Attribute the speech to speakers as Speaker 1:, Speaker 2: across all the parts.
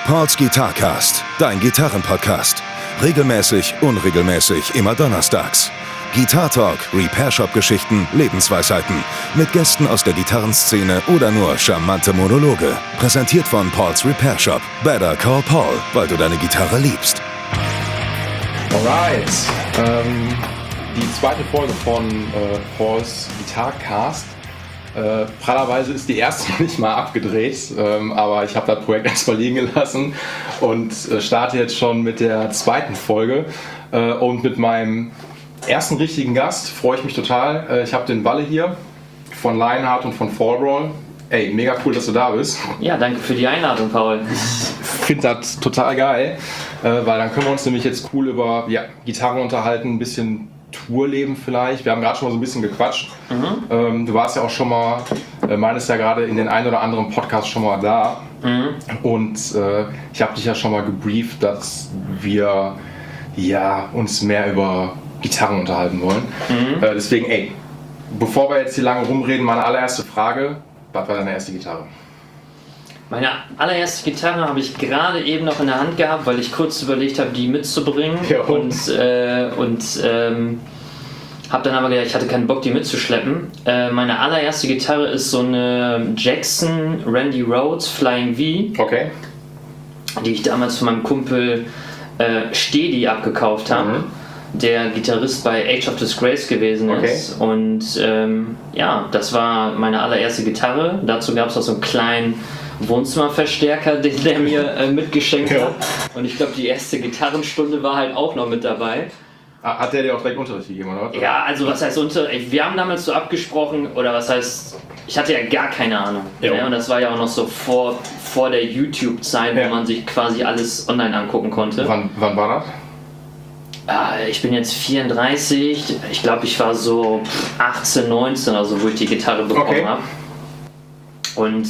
Speaker 1: Pauls Guitarcast, dein Gitarrenpodcast. Regelmäßig, unregelmäßig, immer donnerstags. Guitar Talk, Repair Shop Geschichten, Lebensweisheiten. Mit Gästen aus der Gitarrenszene oder nur charmante Monologe. Präsentiert von Pauls Repair Shop. Better call Paul, weil du deine Gitarre liebst.
Speaker 2: Alright, die zweite Folge von Pauls Guitarcast. Prallerweise ist die erste noch nicht mal abgedreht, aber ich habe das Projekt erstmal liegen gelassen und starte jetzt schon mit der zweiten Folge. Und mit meinem ersten richtigen Gast freue ich mich total. Ich habe den Walle hier von Lionheart und von Fallbrawl. Ey, mega cool, dass du da bist.
Speaker 3: Ja, danke für die Einladung, Paul.
Speaker 2: Ich finde das total geil, weil dann können wir uns nämlich jetzt cool über Gitarren unterhalten, ein bisschen Tourleben vielleicht. Wir haben gerade schon mal so ein bisschen gequatscht. Du warst ja auch schon mal, meinst ja gerade in den ein oder anderen Podcast schon mal da. Und ich habe dich ja schon mal gebrieft, dass wir uns mehr über Gitarren unterhalten wollen. Deswegen, bevor wir jetzt hier lange rumreden, meine allererste Frage: Was war deine erste Gitarre?
Speaker 3: Meine allererste Gitarre habe ich gerade eben noch in der Hand gehabt, weil ich kurz überlegt habe, die mitzubringen.
Speaker 2: Ja,
Speaker 3: und habe dann aber gedacht, ich hatte keinen Bock, die mitzuschleppen. Meine allererste Gitarre ist so eine Jackson Randy Rhoads Flying V,
Speaker 2: Okay.
Speaker 3: die ich damals von meinem Kumpel Stedi abgekauft habe. Der Gitarrist bei Age of Disgrace gewesen ist. Und das war meine allererste Gitarre. Dazu gab es auch so einen kleinen Wohnzimmerverstärker, den der mir mitgeschenkt hat. Und ich glaube, die erste Gitarrenstunde war halt auch noch mit dabei.
Speaker 2: Hat der dir auch direkt Unterricht gegeben, oder?
Speaker 3: Ja, also was heißt Unterricht? Wir haben damals so abgesprochen, oder was heißt, ich hatte ja gar keine Ahnung. Ne? Und das war ja auch noch so vor der YouTube-Zeit, wo man sich quasi alles online angucken konnte.
Speaker 2: Wann war das?
Speaker 3: Ich bin jetzt 34, ich glaube ich war so 18, 19 oder so, wo ich die Gitarre bekommen habe. Und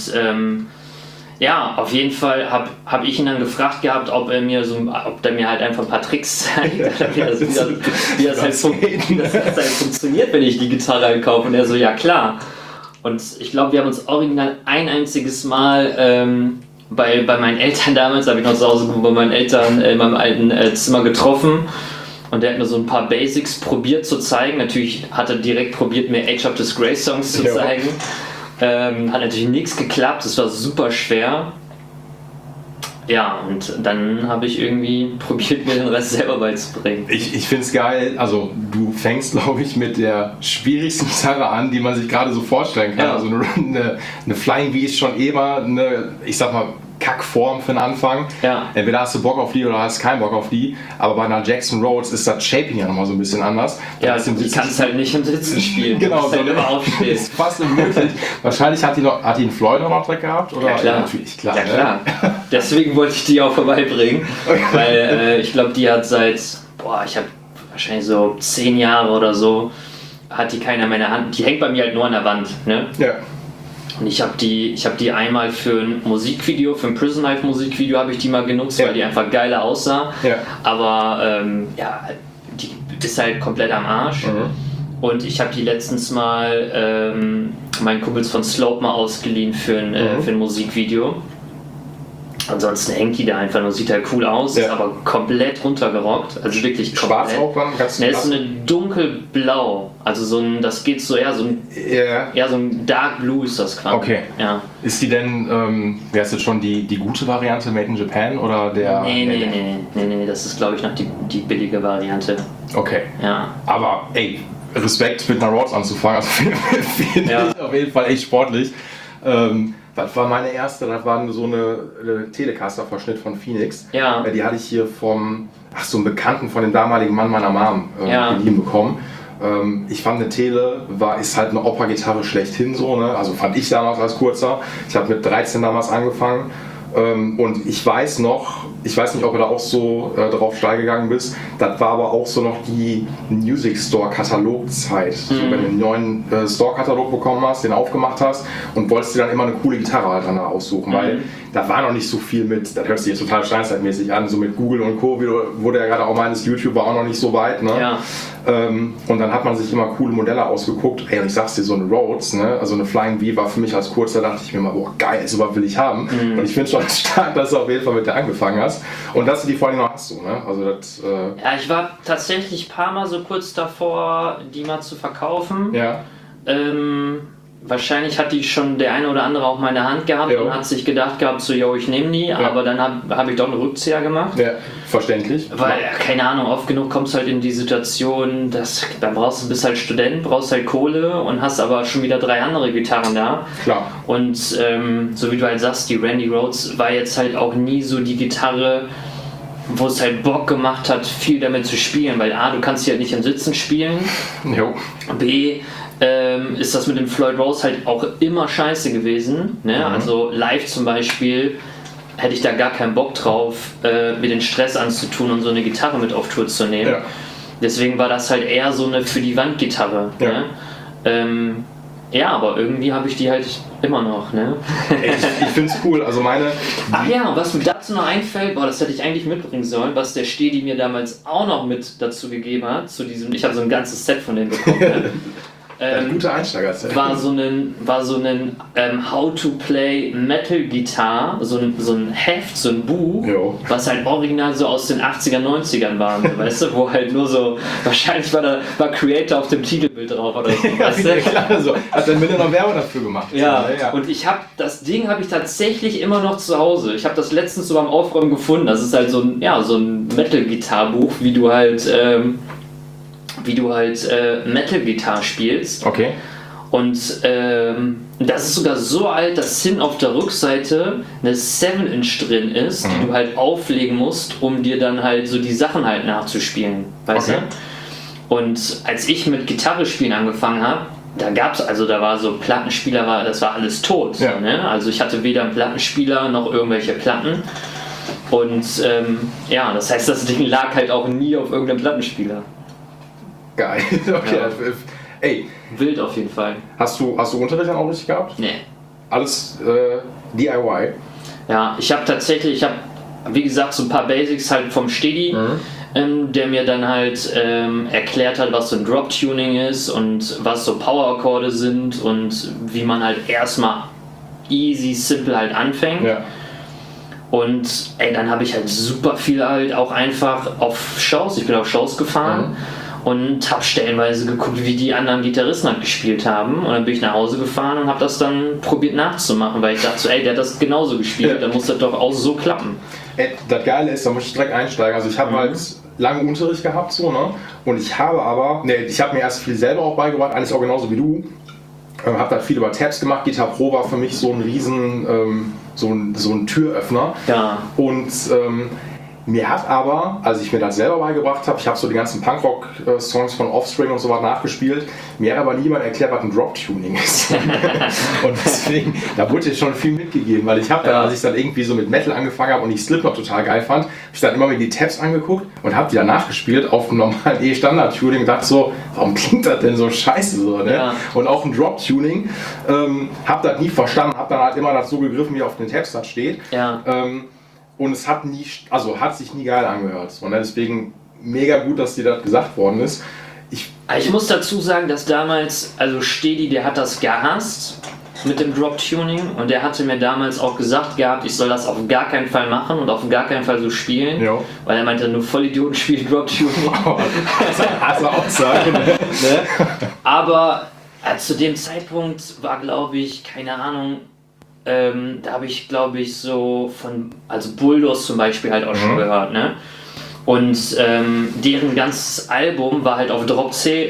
Speaker 3: auf jeden Fall hab ich ihn dann gefragt gehabt, ob der mir halt einfach ein paar Tricks zeigt, wie das halt funktioniert, wenn ich die Gitarre halt kaufe. Und er so, ja klar. Und ich glaube, wir haben uns original ein einziges Mal bei meinen Eltern damals, habe ich noch zu Hause bei meinen Eltern in meinem alten Zimmer getroffen. Und der hat mir so ein paar Basics probiert zu zeigen. Natürlich hat er direkt probiert, mir Age of Disgrace Songs zu zeigen. Hat natürlich nichts geklappt, es war super schwer. Ja, und dann habe ich irgendwie probiert, mir den Rest selber beizubringen.
Speaker 2: Ich finde es geil, also du fängst, glaube ich, mit der schwierigsten Gitarre an, die man sich gerade so vorstellen kann. Ja. Also eine Flying V ist schon immer eine, ich sag mal, Kackform für den Anfang. Ja. Entweder hast du Bock auf die oder hast keinen Bock auf die. Aber bei einer Jackson Rhoads ist das Shaping ja nochmal so ein bisschen anders.
Speaker 3: Ja, du kannst halt nicht im Sitzen spielen.
Speaker 2: Genau,
Speaker 3: du musst halt immer aufstehen.
Speaker 2: Ist fast unmöglich. Wahrscheinlich hat die einen Floyd noch direkt gehabt, oder?
Speaker 3: Ja, klar.
Speaker 2: Natürlich, klar.
Speaker 3: Ja, klar. Deswegen wollte ich die auch vorbeibringen. Weil ich glaube, die hat seit, ich habe wahrscheinlich so 10 Jahre oder so, hat die keiner mehr in der Hand. Die hängt bei mir halt nur an der Wand. Ne? Ja. Und ich habe die einmal für ein Musikvideo, für ein Prison Life Musikvideo habe ich die mal genutzt, weil die einfach geiler aussah. Ja. Aber die ist halt komplett am Arsch. Und ich habe die letztens mal meinen Kumpels von Slope mal ausgeliehen für ein Musikvideo. Ansonsten hängt die da einfach nur, sieht halt cool aus, ist aber komplett runtergerockt, also wirklich komplett.
Speaker 2: Schwarz auch dann? Ganz
Speaker 3: ist so eine dunkelblau, also das geht so eher so ein Dark Blue ist das quasi.
Speaker 2: Okay. Ja. Ist die denn, wäre es jetzt schon die gute Variante Made in Japan oder der?
Speaker 3: Nee, das ist glaube ich noch die billige Variante.
Speaker 2: Okay. Ja. Aber Respekt mit einer Rhoads anzufangen, also finde ich auf jeden Fall echt sportlich. Das war meine erste, das war so eine Telecaster-Verschnitt von Phoenix. Ja. Die hatte ich hier vom so einem Bekannten von dem damaligen Mann meiner Mom geliehen bekommen. Ich fand eine Tele ist halt eine Opa-Gitarre schlechthin so, ne? Also fand ich damals als Kurzer. Ich habe mit 13 damals angefangen. Und ich weiß nicht, ob du da auch so drauf steil gegangen bist, das war aber auch so noch die Music Store Katalogzeit. So, wenn du einen neuen Store Katalog bekommen hast, den aufgemacht hast und wolltest dir dann immer eine coole Gitarre halt danach aussuchen, weil da war noch nicht so viel mit, das hört sich jetzt total steinzeitmäßig an, so mit Google und Co. wurde ja gerade auch meines YouTube war auch noch nicht so weit. Ne?
Speaker 3: Ja.
Speaker 2: Und dann hat man sich immer coole Modelle ausgeguckt. Ey, und ich sag's dir, so eine Rhodes, ne? Also eine Flying V war für mich als Kurzer, dachte ich mir mal, boah, geil, sowas will ich haben. Und ich finde schon stark, dass du auf jeden Fall mit der angefangen hast. Und dass du die vor allem noch hast, so, ne? Also das,
Speaker 3: ja, ich war tatsächlich ein paar Mal so kurz davor, die mal zu verkaufen.
Speaker 2: ja.
Speaker 3: Wahrscheinlich hat die schon der eine oder andere auch mal in der Hand gehabt und hat sich gedacht gehabt, so, yo, ich nehme die, aber dann hab ich doch einen Rückzieher gemacht.
Speaker 2: Ja, verständlich.
Speaker 3: Weil, keine Ahnung, oft genug kommst du halt in die Situation, dann bist halt Student, brauchst halt Kohle und hast aber schon wieder 3 andere Gitarren da.
Speaker 2: Klar.
Speaker 3: Und so wie du halt sagst, die Randy Rhoads war jetzt halt auch nie so die Gitarre, wo es halt Bock gemacht hat, viel damit zu spielen, weil A, du kannst sie halt nicht im Sitzen spielen,
Speaker 2: Jo.
Speaker 3: B, ist das mit dem Floyd Rose halt auch immer scheiße gewesen. Ne? Also live zum Beispiel hätte ich da gar keinen Bock drauf, mir den Stress anzutun und so eine Gitarre mit auf Tour zu nehmen.
Speaker 2: Ja.
Speaker 3: Deswegen war das halt eher so eine für die Wand Gitarre.
Speaker 2: Ja.
Speaker 3: Ne? Ja, aber irgendwie habe ich die halt immer noch. Ne?
Speaker 2: Ich finde es cool. Also meine.
Speaker 3: Ach ja, was mir dazu noch einfällt, das hätte ich eigentlich mitbringen sollen, was der Stedi mir damals auch noch mit dazu gegeben hat, ich habe so ein ganzes Set von dem bekommen. Ne?
Speaker 2: Gute Einsteiger-Set.
Speaker 3: War so ein How to Play Metal Guitar, so ein Heft, so ein Buch, was halt original so aus den 80er, 90ern war, weißt du, wo halt nur so, wahrscheinlich war Creator auf dem Titelbild drauf oder so, weißt du?
Speaker 2: Ja, klar, so. Hat der Miller noch Werbung dafür gemacht.
Speaker 3: Ja, und das Ding habe ich tatsächlich immer noch zu Hause. Ich habe das letztens so beim Aufräumen gefunden. Das ist halt so ein Metal-Gitar-Buch, wie du halt Metal-Gitarre spielst.
Speaker 2: Okay.
Speaker 3: Und das ist sogar so alt, dass hinten auf der Rückseite eine 7-Inch drin ist, die du halt auflegen musst, um dir dann halt so die Sachen halt nachzuspielen. Weißt du? Und als ich mit Gitarre spielen angefangen habe, da war so Plattenspieler, das war alles tot.
Speaker 2: Ja.
Speaker 3: Ne? Also ich hatte weder einen Plattenspieler noch irgendwelche Platten. Und das heißt, das Ding lag halt auch nie auf irgendeinem Plattenspieler.
Speaker 2: Geil. Okay.
Speaker 3: Ja.
Speaker 2: Ey.
Speaker 3: Wild auf jeden Fall.
Speaker 2: Hast du Unterricht dann auch richtig gehabt?
Speaker 3: Nee.
Speaker 2: Alles DIY?
Speaker 3: Ja, ich habe wie gesagt, so ein paar Basics halt vom Stedi, der mir dann halt erklärt hat, was so ein Drop-Tuning ist und was so Power-Akkorde sind und wie man halt erstmal easy, simple halt anfängt.
Speaker 2: Ja.
Speaker 3: Und dann habe ich halt super viel halt auch einfach auf Shows, ich bin auf Shows gefahren. Und habe stellenweise geguckt, wie die anderen Gitarristen halt gespielt haben. Und dann bin ich nach Hause gefahren und habe das dann probiert nachzumachen, weil ich dachte so, der hat das genauso gespielt, dann muss das doch auch so klappen.
Speaker 2: Das Geile ist, da muss ich direkt einsteigen. Also ich habe halt lange Unterricht gehabt, so, ne? Und ich habe mir erst viel selber auch beigebracht, alles auch genauso wie du. Habe dann viel über Tabs gemacht. Guitar Pro war für mich so ein riesen, so ein Türöffner.
Speaker 3: Ja.
Speaker 2: Und mir hat aber, als ich mir das selber beigebracht habe, ich habe so die ganzen Punkrock-Songs von Offspring und so was nachgespielt, mir hat aber niemand erklärt, was ein Drop-Tuning ist. Und deswegen, da wurde jetzt schon viel mitgegeben, weil ich habe dann, als ich dann irgendwie so mit Metal angefangen habe und ich Slipknot total geil fand, habe ich dann immer mir die Tabs angeguckt und habe die dann nachgespielt auf einem normalen E-Standard-Tuning und dachte so, warum klingt das denn so scheiße so, ne?
Speaker 3: Ja.
Speaker 2: Und auch ein Drop-Tuning, habe das nie verstanden, habe dann halt immer das so gegriffen, wie auf den Tabs das steht.
Speaker 3: Ja.
Speaker 2: Und es hat sich nie geil angehört. Und deswegen mega gut, dass dir das gesagt worden ist.
Speaker 3: Ich muss dazu sagen, dass damals, also Stedi, der hat das gehasst mit dem Drop-Tuning und der hatte mir damals auch gesagt gehabt, ich soll das auf gar keinen Fall machen und auf gar keinen Fall so spielen, weil er meinte, nur Vollidioten spielen Drop-Tuning.
Speaker 2: Hast du auch sagen. Ne?
Speaker 3: Aber zu dem Zeitpunkt war, glaube ich, keine Ahnung, da habe ich, glaube ich, so also Bulldoze zum Beispiel halt auch schon gehört, ne? Und deren ganzes Album war halt auf Drop C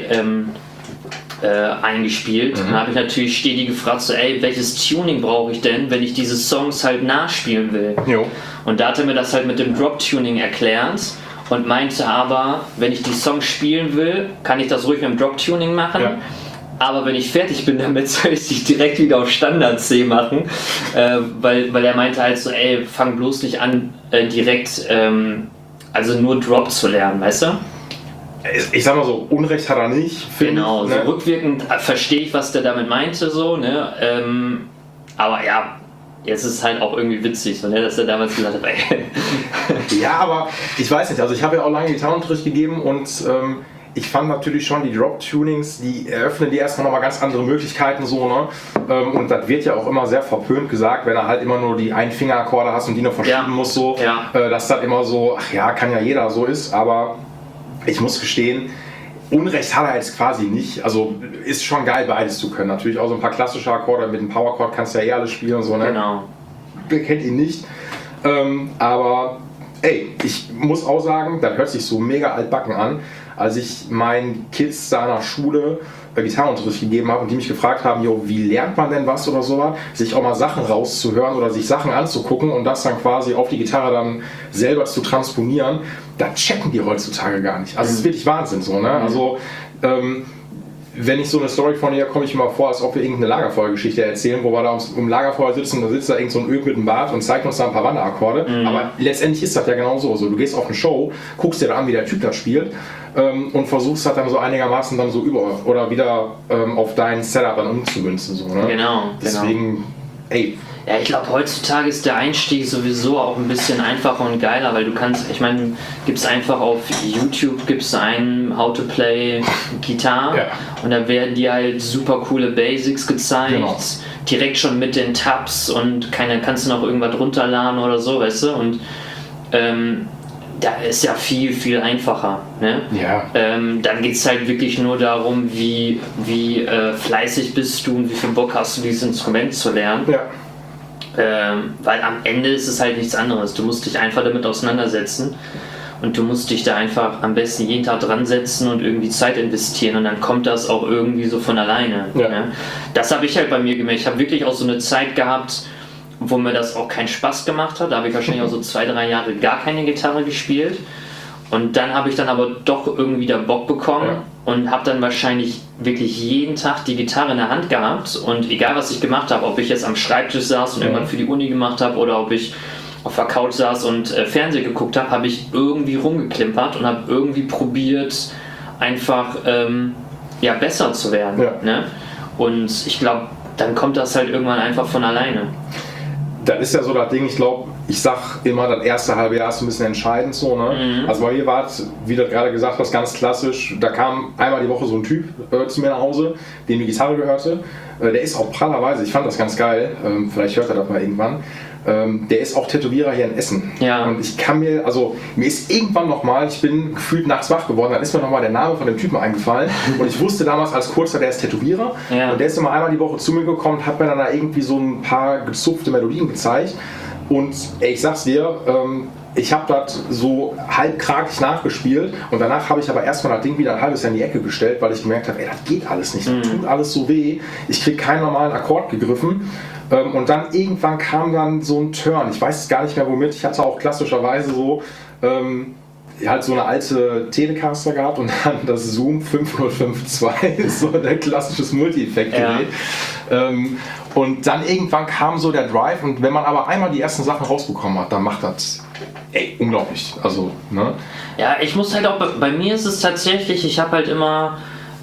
Speaker 3: eingespielt. Dann habe ich natürlich stetig gefragt, so, welches Tuning brauche ich denn, wenn ich diese Songs halt nachspielen will? Und da hat er mir das halt mit dem Drop-Tuning erklärt und meinte aber, wenn ich die Songs spielen will, kann ich das ruhig mit dem Drop-Tuning machen. Ja. Aber wenn ich fertig bin damit, soll ich die direkt wieder auf Standard C machen, weil er meinte halt so, fang bloß nicht an, direkt also nur Drop zu lernen, weißt du?
Speaker 2: Ich sag mal so, Unrecht hat er nicht.
Speaker 3: Genau, so rückwirkend verstehe ich, was der damit meinte, so, ne? Aber ja, jetzt ist es halt auch irgendwie witzig, so, ne, dass er damals gesagt hat, ey.
Speaker 2: Ja, aber ich weiß nicht, also ich habe ja auch lange Gitarrenunterricht gegeben und ich fand natürlich schon die Drop-Tunings, die eröffnen dir erstmal nochmal ganz andere Möglichkeiten so, ne? Und das wird ja auch immer sehr verpönt gesagt, wenn er halt immer nur die Einfingerakkorde hast und die noch verschieben muss so, dass das immer so, ach ja, kann ja jeder so ist, aber ich muss gestehen, Unrecht hat er jetzt quasi nicht, also ist schon geil beides zu können, natürlich auch so ein paar klassische Akkorde, mit dem Power-Chord kannst du ja eh alles spielen so, ne?
Speaker 3: Genau.
Speaker 2: Wer kennt ihn nicht, aber ey, ich muss auch sagen, das hört sich so mega altbacken an, als ich meinen Kids da nach Schule Gitarrenunterricht gegeben habe und die mich gefragt haben, jo, wie lernt man denn was oder sowas, sich auch mal Sachen rauszuhören oder sich Sachen anzugucken und das dann quasi auf die Gitarre dann selber zu transponieren, da checken die heutzutage gar nicht. Also es ist wirklich Wahnsinn so, ne? Also wenn ich so eine Story von ihr komme ich mir mal vor, als ob wir irgendeine Lagerfeuergeschichte erzählen, wo wir da um Lagerfeuer sitzen und da sitzt da irgend so ein Öl mit dem Bart und zeigt uns da ein paar Wanderakkorde. Aber letztendlich ist das ja genau so. Du gehst auf eine Show, guckst dir da an, wie der Typ das spielt und versuchst das dann so einigermaßen dann so über oder wieder auf dein Setup dann umzumünzen. So, ne?
Speaker 3: Genau.
Speaker 2: Deswegen, ey.
Speaker 3: Ja, ich glaube, heutzutage ist der Einstieg sowieso auch ein bisschen einfacher und geiler, weil du kannst, ich meine, gibst einfach auf YouTube, gibst ein How to Play Gitarre und da werden dir halt super coole Basics gezeigt, direkt schon mit den Tabs und kannst du noch irgendwas runterladen oder so, weißt du, und da ist ja viel, viel einfacher. Ne? Ja. Dann geht es halt wirklich nur darum, wie fleißig bist du und wie viel Bock hast du, dieses Instrument zu lernen. Ja. Weil am Ende ist es halt nichts anderes. Du musst dich einfach damit auseinandersetzen und du musst dich da einfach am besten jeden Tag dran setzen und irgendwie Zeit investieren und dann kommt das auch irgendwie so von alleine. Ja. Ne? Das habe ich halt bei mir gemerkt. Ich habe wirklich auch so eine Zeit gehabt, wo mir das auch keinen Spaß gemacht hat. Da habe ich wahrscheinlich auch so 2-3 Jahre gar keine Gitarre gespielt. Und dann habe ich dann aber doch irgendwie da Bock bekommen und habe dann wahrscheinlich wirklich jeden Tag die Gitarre in der Hand gehabt und egal was ich gemacht habe, ob ich jetzt am Schreibtisch saß und irgendwann für die Uni gemacht habe oder ob ich auf der Couch saß und Fernsehen geguckt habe, habe ich irgendwie rumgeklimpert und habe irgendwie probiert einfach besser zu werden. Ja. Ne? Und ich glaube, dann kommt das halt irgendwann einfach von alleine.
Speaker 2: Das ist ja so das Ding, ich glaube, ich sag immer, das erste halbe Jahr ist ein bisschen entscheidend so, ne? Also bei mir war es, wie du gerade gesagt hast, ganz klassisch, da kam einmal die Woche so ein Typ zu mir nach Hause, dem die Gitarre gehörte, der ist auch prallerweise, ich fand das ganz geil, vielleicht hört er das mal irgendwann, der ist auch Tätowierer hier in Essen. Ja. Und ich kann mir, also mir ist irgendwann nochmal, ich bin gefühlt nachts wach geworden, dann ist mir nochmal der Name von dem Typen eingefallen und ich wusste damals als Kurzer, der ist Tätowierer und der ist immer einmal die Woche zu mir gekommen und hat mir dann da irgendwie so ein paar gezupfte Melodien gezeigt und ey, ich sag's dir, ich habe das so halbkragig nachgespielt und danach habe ich aber erstmal das Ding wieder ein halbes Jahr in die Ecke gestellt, weil ich gemerkt habe, ey, das geht alles nicht, das tut alles so weh, ich kriege keinen normalen Akkord gegriffen. Und dann irgendwann kam dann so ein Turn, ich weiß gar nicht mehr womit, ich hatte auch klassischerweise so halt so eine alte Telecaster gehabt und dann das Zoom 5052, ist so ein klassisches Multi-Effekt-Gerät. Ja. Und dann irgendwann kam so der Drive und wenn man aber einmal die ersten Sachen rausbekommen hat, dann macht das unglaublich. Also, ne?
Speaker 3: Ja, ich muss halt auch, bei mir ist es tatsächlich, ich habe halt immer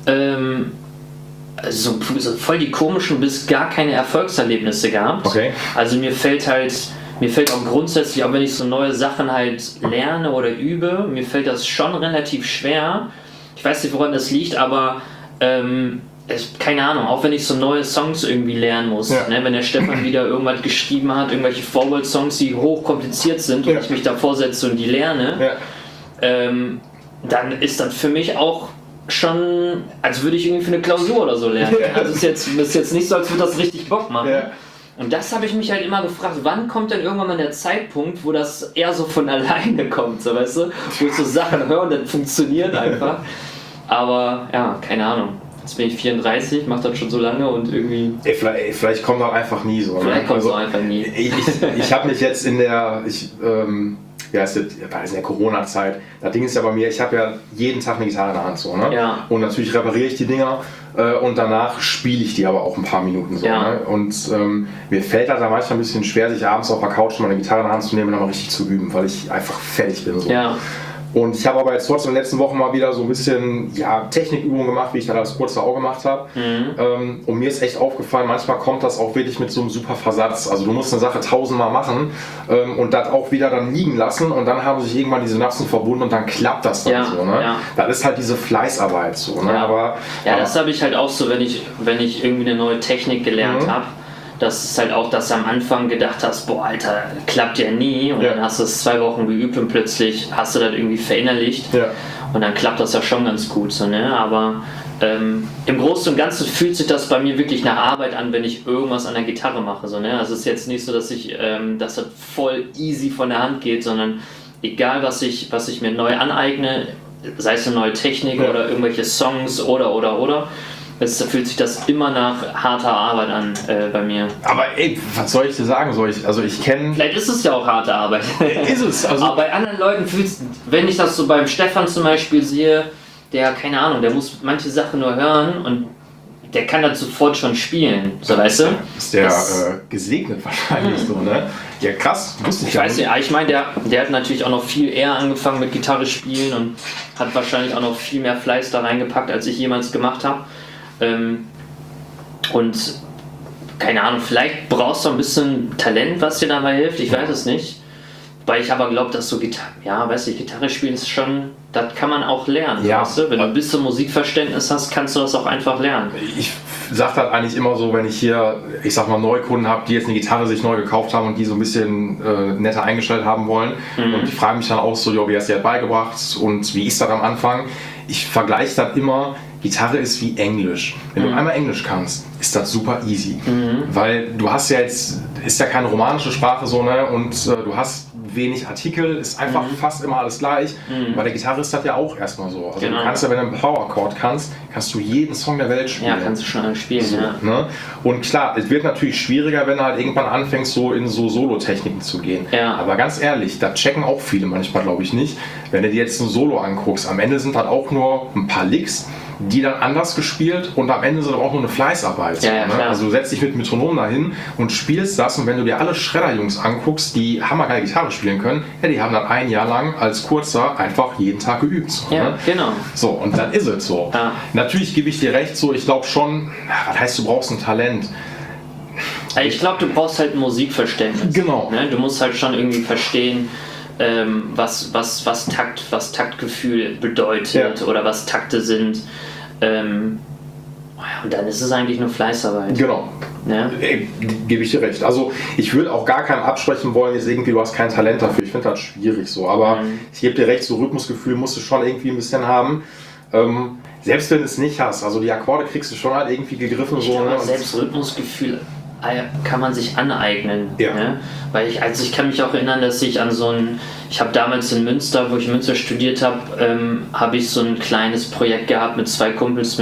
Speaker 3: so voll die komischen bis gar keine Erfolgserlebnisse gehabt. Okay. Also mir fällt auch grundsätzlich, auch wenn ich so neue Sachen halt lerne oder übe, mir fällt das schon relativ schwer. Ich weiß nicht, woran das liegt, aber keine Ahnung, auch wenn ich so neue Songs irgendwie lernen muss, ne, wenn der Stefan wieder irgendwas geschrieben hat, irgendwelche Forward-Songs, die hochkompliziert sind und ich mich da vorsetze und die lerne, dann ist das für mich auch schon, als würde ich irgendwie für eine Klausur oder so lernen. Also ist jetzt nicht so, als würde das richtig Bock machen. Ja. Und das habe ich mich halt immer gefragt, wann kommt denn irgendwann mal der Zeitpunkt, wo das eher so von alleine kommt, so, weißt du? Wo ich so Sachen höre und das funktioniert einfach. Aber ja, keine Ahnung. Jetzt bin ich 34, mache das schon so lange und irgendwie...
Speaker 2: Vielleicht kommt das einfach nie so.
Speaker 3: Vielleicht kommt es auch einfach nie.
Speaker 2: Ich habe mich jetzt in der Corona-Zeit, das Ding ist ja bei mir, ich habe ja jeden Tag eine Gitarre in der Hand so, ne? Ja. Und natürlich repariere ich die Dinger und danach spiele ich die aber auch ein paar Minuten so, ne? Und mir fällt das da manchmal ein bisschen schwer, sich abends auf der Couch mal eine Gitarre in der Hand zu nehmen und dann mal richtig zu üben, weil ich einfach fertig bin so. Ja. Und ich habe aber jetzt trotzdem in den letzten Wochen mal wieder so ein bisschen Technikübungen gemacht, wie ich das kurz auch gemacht habe. Und mir ist echt aufgefallen, manchmal kommt das auch wirklich mit so einem super Versatz. Also du musst eine Sache 1000-mal machen und das auch wieder dann liegen lassen und dann haben sich irgendwann die Synapsen verbunden und dann klappt das dann so. Ne? Ja. Das ist halt diese Fleißarbeit so. Ne? Aber
Speaker 3: das habe ich halt auch so, wenn ich irgendwie eine neue Technik gelernt habe. Das ist halt auch, dass du am Anfang gedacht hast, boah, Alter, klappt ja nie. Und dann hast du es 2 Wochen geübt und plötzlich hast du das irgendwie verinnerlicht. Ja. Und dann klappt das ja schon ganz gut. So, ne? Aber im Großen und Ganzen fühlt sich das bei mir wirklich nach Arbeit an, wenn ich irgendwas an der Gitarre mache. So, ne? Also es ist jetzt nicht so, dass das voll easy von der Hand geht, sondern egal, was ich mir neu aneigne, sei es eine neue Technik oder irgendwelche Songs oder. Es fühlt sich das immer nach harter Arbeit an bei mir.
Speaker 2: Aber ey, was soll ich dir sagen? Ich kenne...
Speaker 3: Vielleicht ist es ja auch harte Arbeit.
Speaker 2: Ist es. Also
Speaker 3: aber bei anderen Leuten wenn ich das so beim Stefan zum Beispiel sehe, der, keine Ahnung, der muss manche Sachen nur hören und der kann das sofort schon spielen. So, weißt du?
Speaker 2: Ist der gesegnet wahrscheinlich so, ne? Ja, krass. Wusste
Speaker 3: ich weiß nicht. Ich meine, der hat natürlich auch noch viel eher angefangen mit Gitarre spielen und hat wahrscheinlich auch noch viel mehr Fleiß da reingepackt, als ich jemals gemacht habe. Und keine Ahnung, vielleicht brauchst du ein bisschen Talent, was dir dabei hilft, ich weiß es nicht. Weil ich aber glaube, dass so Gitarre spielen ist schon, das kann man auch lernen.
Speaker 2: Ja.
Speaker 3: Weißt du? Wenn du ein bisschen Musikverständnis hast, kannst du das auch einfach lernen.
Speaker 2: Ich sage das eigentlich immer so, wenn ich hier, ich sag mal, Neukunden habe, die jetzt eine Gitarre sich neu gekauft haben und die so ein bisschen netter eingestellt haben wollen. Und die fragen mich dann auch so, wie hast du das beigebracht und wie ist das am Anfang? Ich vergleiche das immer. Gitarre ist wie Englisch. Wenn du einmal Englisch kannst, ist das super easy. Weil du hast ja jetzt, ist ja keine romanische Sprache so, ne? Und du hast wenig Artikel, ist einfach fast immer alles gleich. Bei der Gitarre ist das ja auch erstmal so. Also du kannst ja, wenn du einen Power-Chord kannst du jeden Song der Welt spielen.
Speaker 3: Ja, kannst du schon spielen,
Speaker 2: so,
Speaker 3: ja.
Speaker 2: Ne? Und klar, es wird natürlich schwieriger, wenn du halt irgendwann anfängst, so in so Solo-Techniken zu gehen.
Speaker 3: Ja.
Speaker 2: Aber ganz ehrlich, da checken auch viele manchmal, glaube ich, nicht. Wenn du dir jetzt ein Solo anguckst, am Ende sind halt auch nur ein paar Licks, die dann anders gespielt und am Ende sind auch nur eine Fleißarbeit.
Speaker 3: Ja,
Speaker 2: ne? Also du setzt dich mit Metronom dahin und spielst das und wenn du dir alle Schredder-Jungs anguckst, die hammergeil Gitarre spielen können, die haben dann 1 Jahr lang als Kurzer einfach jeden Tag geübt. So,
Speaker 3: ja,
Speaker 2: ne?
Speaker 3: Genau.
Speaker 2: So, und dann ist es so.
Speaker 3: Ja.
Speaker 2: Natürlich gebe ich dir recht, so ich glaube schon, was heißt, du brauchst ein Talent.
Speaker 3: Ich glaube, du brauchst halt ein Musikverständnis.
Speaker 2: Genau.
Speaker 3: Ne? Du musst halt schon irgendwie verstehen, was Taktgefühl bedeutet oder was Takte sind. Und dann ist es eigentlich nur Fleißarbeit.
Speaker 2: Genau.
Speaker 3: Ja?
Speaker 2: Gebe ich dir recht. Also ich würde auch gar keinem absprechen wollen, jetzt irgendwie, du hast kein Talent dafür. Ich finde das schwierig so. Aber ich gebe dir recht, so Rhythmusgefühl musst du schon irgendwie ein bisschen haben. Selbst wenn du es nicht hast, also die Akkorde kriegst du schon halt irgendwie gegriffen.
Speaker 3: Ich glaube, selbst Rhythmusgefühl kann man sich aneignen.
Speaker 2: Ja.
Speaker 3: Ne? Weil ich kann mich auch erinnern, dass ich an ich habe damals in Münster, wo ich in Münster studiert habe, habe ich so ein kleines Projekt gehabt mit 2 Kumpels,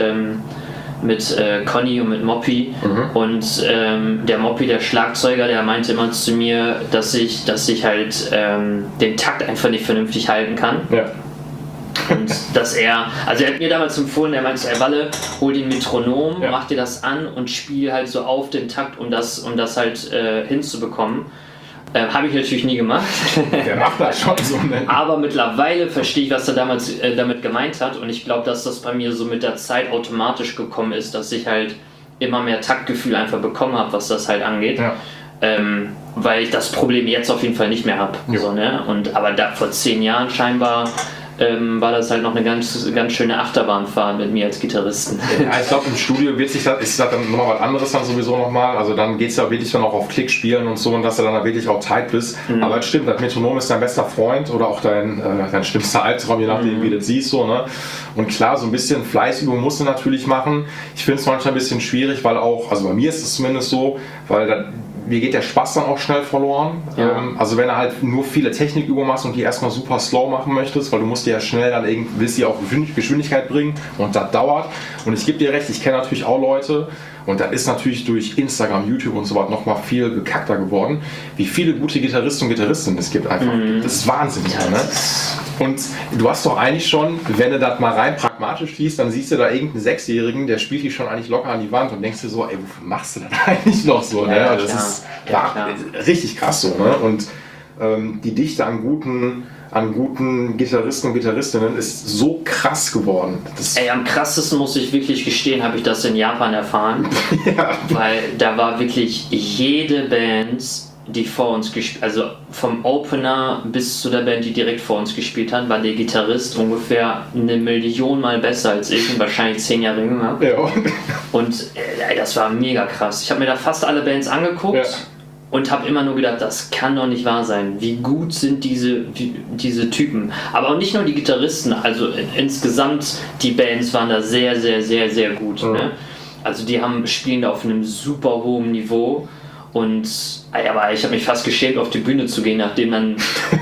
Speaker 3: mit Conny und mit Moppy. Und der Moppy, der Schlagzeuger, der meinte immer zu mir, dass ich halt den Takt einfach nicht vernünftig halten kann.
Speaker 2: Ja.
Speaker 3: Und dass er hat mir damals empfohlen, er meinte, Walle, hol den Metronom, mach dir das an und spiel halt so auf den Takt, um das halt hinzubekommen. Habe ich natürlich nie gemacht.
Speaker 2: Der macht das schon so. Ne?
Speaker 3: Aber mittlerweile verstehe ich, was er damals damit gemeint hat und ich glaube, dass das bei mir so mit der Zeit automatisch gekommen ist, dass ich halt immer mehr Taktgefühl einfach bekommen habe, was das halt angeht. Ja. Weil ich das Problem jetzt auf jeden Fall nicht mehr habe. So, ne? Aber da vor 10 Jahren scheinbar war das halt noch eine ganz schöne Achterbahnfahrt mit mir als Gitarristen.
Speaker 2: Ja, ich glaube, im Studio ist das dann nochmal was anderes dann sowieso nochmal. Also dann geht es ja wirklich dann auch auf Klick spielen und so und dass du dann da wirklich auch tight bist. Aber es stimmt, das Metronom ist dein bester Freund oder auch dein schlimmster Albtraum, je nachdem wie du das siehst. So, ne? Und klar, so ein bisschen Fleißübung musst du natürlich machen. Ich finde es manchmal ein bisschen schwierig, weil auch, also bei mir ist es zumindest so, weil mir geht der Spaß dann auch schnell verloren. Ja. Also wenn du halt nur viele Technikübungen machst und die erstmal super slow machen möchtest, weil du musst dir ja schnell dann willst die auch Geschwindigkeit bringen und das dauert. Und ich gebe dir recht, ich kenne natürlich auch Leute und das ist natürlich durch Instagram, YouTube und so weiter nochmal viel bekackter geworden, wie viele gute Gitarristen und Gitarristinnen es gibt einfach. Das ist Wahnsinn. Ja, ne? Und du hast doch eigentlich schon, wenn du das mal rein pragmatisch liest, dann siehst du da irgendeinen 6-Jährigen, der spielt dich schon eigentlich locker an die Wand und denkst dir so, ey, wofür machst du das eigentlich noch so? Ne?
Speaker 3: Ja,
Speaker 2: das ist richtig krass so. Ne? Und die Dichte an guten Gitarristen und Gitarristinnen ist so krass geworden.
Speaker 3: Am krassesten, muss ich wirklich gestehen, habe ich das in Japan erfahren. Ja. Weil da war wirklich jede Band, die vor uns gespielt, also vom Opener bis zu der Band, die direkt vor uns gespielt hat, war der Gitarrist ungefähr 1 Million Mal besser als ich und wahrscheinlich 10 Jahre jünger. Ja. Und das war mega krass. Ich habe mir da fast alle Bands angeguckt. Ja. Und habe immer nur gedacht, das kann doch nicht wahr sein. Wie gut sind diese Typen. Aber auch nicht nur die Gitarristen, also insgesamt die Bands waren da sehr, sehr, sehr, sehr gut. Mhm. Ne? Also die spielen da auf einem super hohen Niveau. Und aber ich habe mich fast geschämt, auf die Bühne zu gehen, nachdem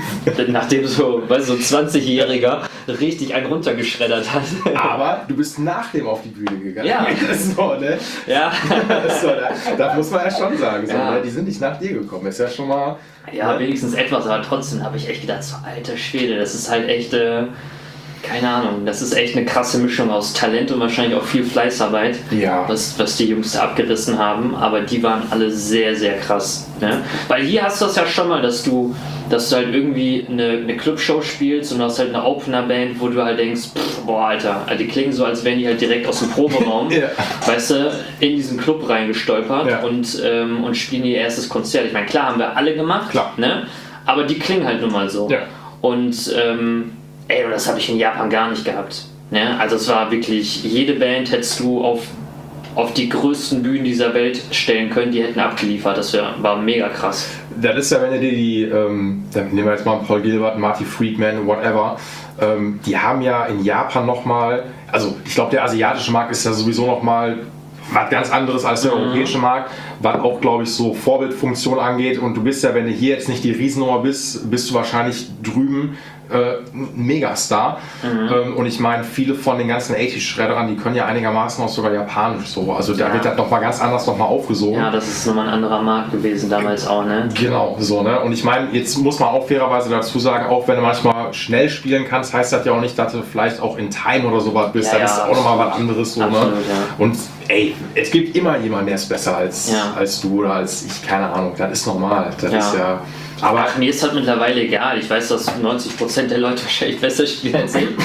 Speaker 3: so ein 20-Jähriger richtig einen runtergeschreddert hat.
Speaker 2: Aber du bist nach dem auf die Bühne gegangen.
Speaker 3: Ja.
Speaker 2: So, ne?
Speaker 3: Ja.
Speaker 2: So, da muss man ja schon sagen. So, ja. Ne? Die sind nicht nach dir gekommen. Ist ja schon mal...
Speaker 3: Ja, ne? Wenigstens etwas, aber trotzdem habe ich echt gedacht, so alter Schwede, das ist halt echt... keine Ahnung, das ist echt eine krasse Mischung aus Talent und wahrscheinlich auch viel Fleißarbeit,
Speaker 2: ja.
Speaker 3: was die Jungs da abgerissen haben, aber die waren alle sehr, sehr krass. Ne? Weil hier hast du das ja schon mal, dass du halt irgendwie eine Clubshow spielst und du hast halt eine Opener-Band, wo du halt denkst, boah Alter, die klingen so, als wären die halt direkt aus dem Proberaum, ja. Weißt du, in diesen Club reingestolpert, ja. Und spielen ihr erstes Konzert. Ich meine, klar, haben wir alle gemacht, ne? Aber die klingen halt nun mal so. Ja. Und das habe ich in Japan gar nicht gehabt. Ne? Also es war wirklich, jede Band hättest du auf die größten Bühnen dieser Welt stellen können, die hätten abgeliefert. Das war mega krass.
Speaker 2: Das ist ja, wenn du dir dann nehmen wir jetzt mal Paul Gilbert, Marty Friedman, whatever, die haben ja in Japan nochmal, also ich glaube der asiatische Markt ist ja sowieso nochmal was ganz anderes als der europäische Markt, was auch, glaube ich, so Vorbildfunktion angeht. Und du bist ja, wenn du hier jetzt nicht die Riesennummer bist du wahrscheinlich drüben ein Megastar. Mhm. Und ich meine, viele von den ganzen 80s-Schredderern, die können ja einigermaßen auch sogar Japanisch so. Also da wird das nochmal ganz anders nochmal aufgesogen.
Speaker 3: Ja, das ist nochmal ein anderer Markt gewesen damals auch, ne?
Speaker 2: Genau, so, ne? Und ich meine, jetzt muss man auch fairerweise dazu sagen, auch wenn du manchmal schnell spielen kannst, heißt das ja auch nicht, dass du vielleicht auch in Time oder sowas bist. Ja, das ist auch nochmal was anderes so, absolut, ne? Ja. Und es gibt immer jemanden, der ist besser als du oder als ich, keine Ahnung. Das ist normal. Das ist ja.
Speaker 3: Aber mir ist halt mittlerweile egal. Ich weiß, dass 90% der Leute wahrscheinlich besser spielen als ich.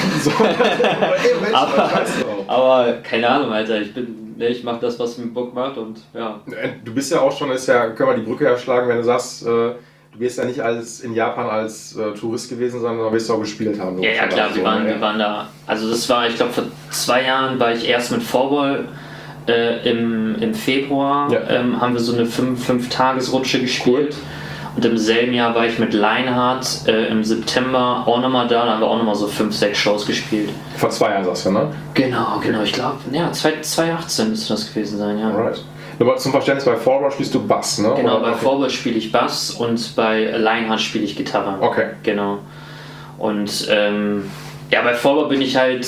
Speaker 3: aber keine Ahnung, Alter. Ich mache das, was mir Bock macht und ja.
Speaker 2: Du bist ja auch schon, können wir die Brücke erschlagen, wenn du sagst, du wirst ja nicht in Japan als Tourist gewesen sein, sondern wirst du auch gespielt haben. So
Speaker 3: ja, klar, wir waren da. Also das war, ich glaube, vor 2 Jahren war ich erst mit Fallball im Februar, haben wir so eine 5-Tages-Rutsche gespielt. Cool. Und im selben Jahr war ich mit Leinhardt im September auch nochmal da haben wir auch nochmal so 5-6 Shows gespielt.
Speaker 2: Vor 2 Jahren sagst du, ne?
Speaker 3: Genau, ich glaube, 2018 müsste das gewesen sein, ja.
Speaker 2: Alright. Aber zum Verständnis, bei Fallball spielst du Bass, ne?
Speaker 3: Genau, bei Fallball spiele ich Bass und bei Leinhardt spiele ich Gitarre.
Speaker 2: Okay.
Speaker 3: Genau. Und bei Fallball bin ich halt...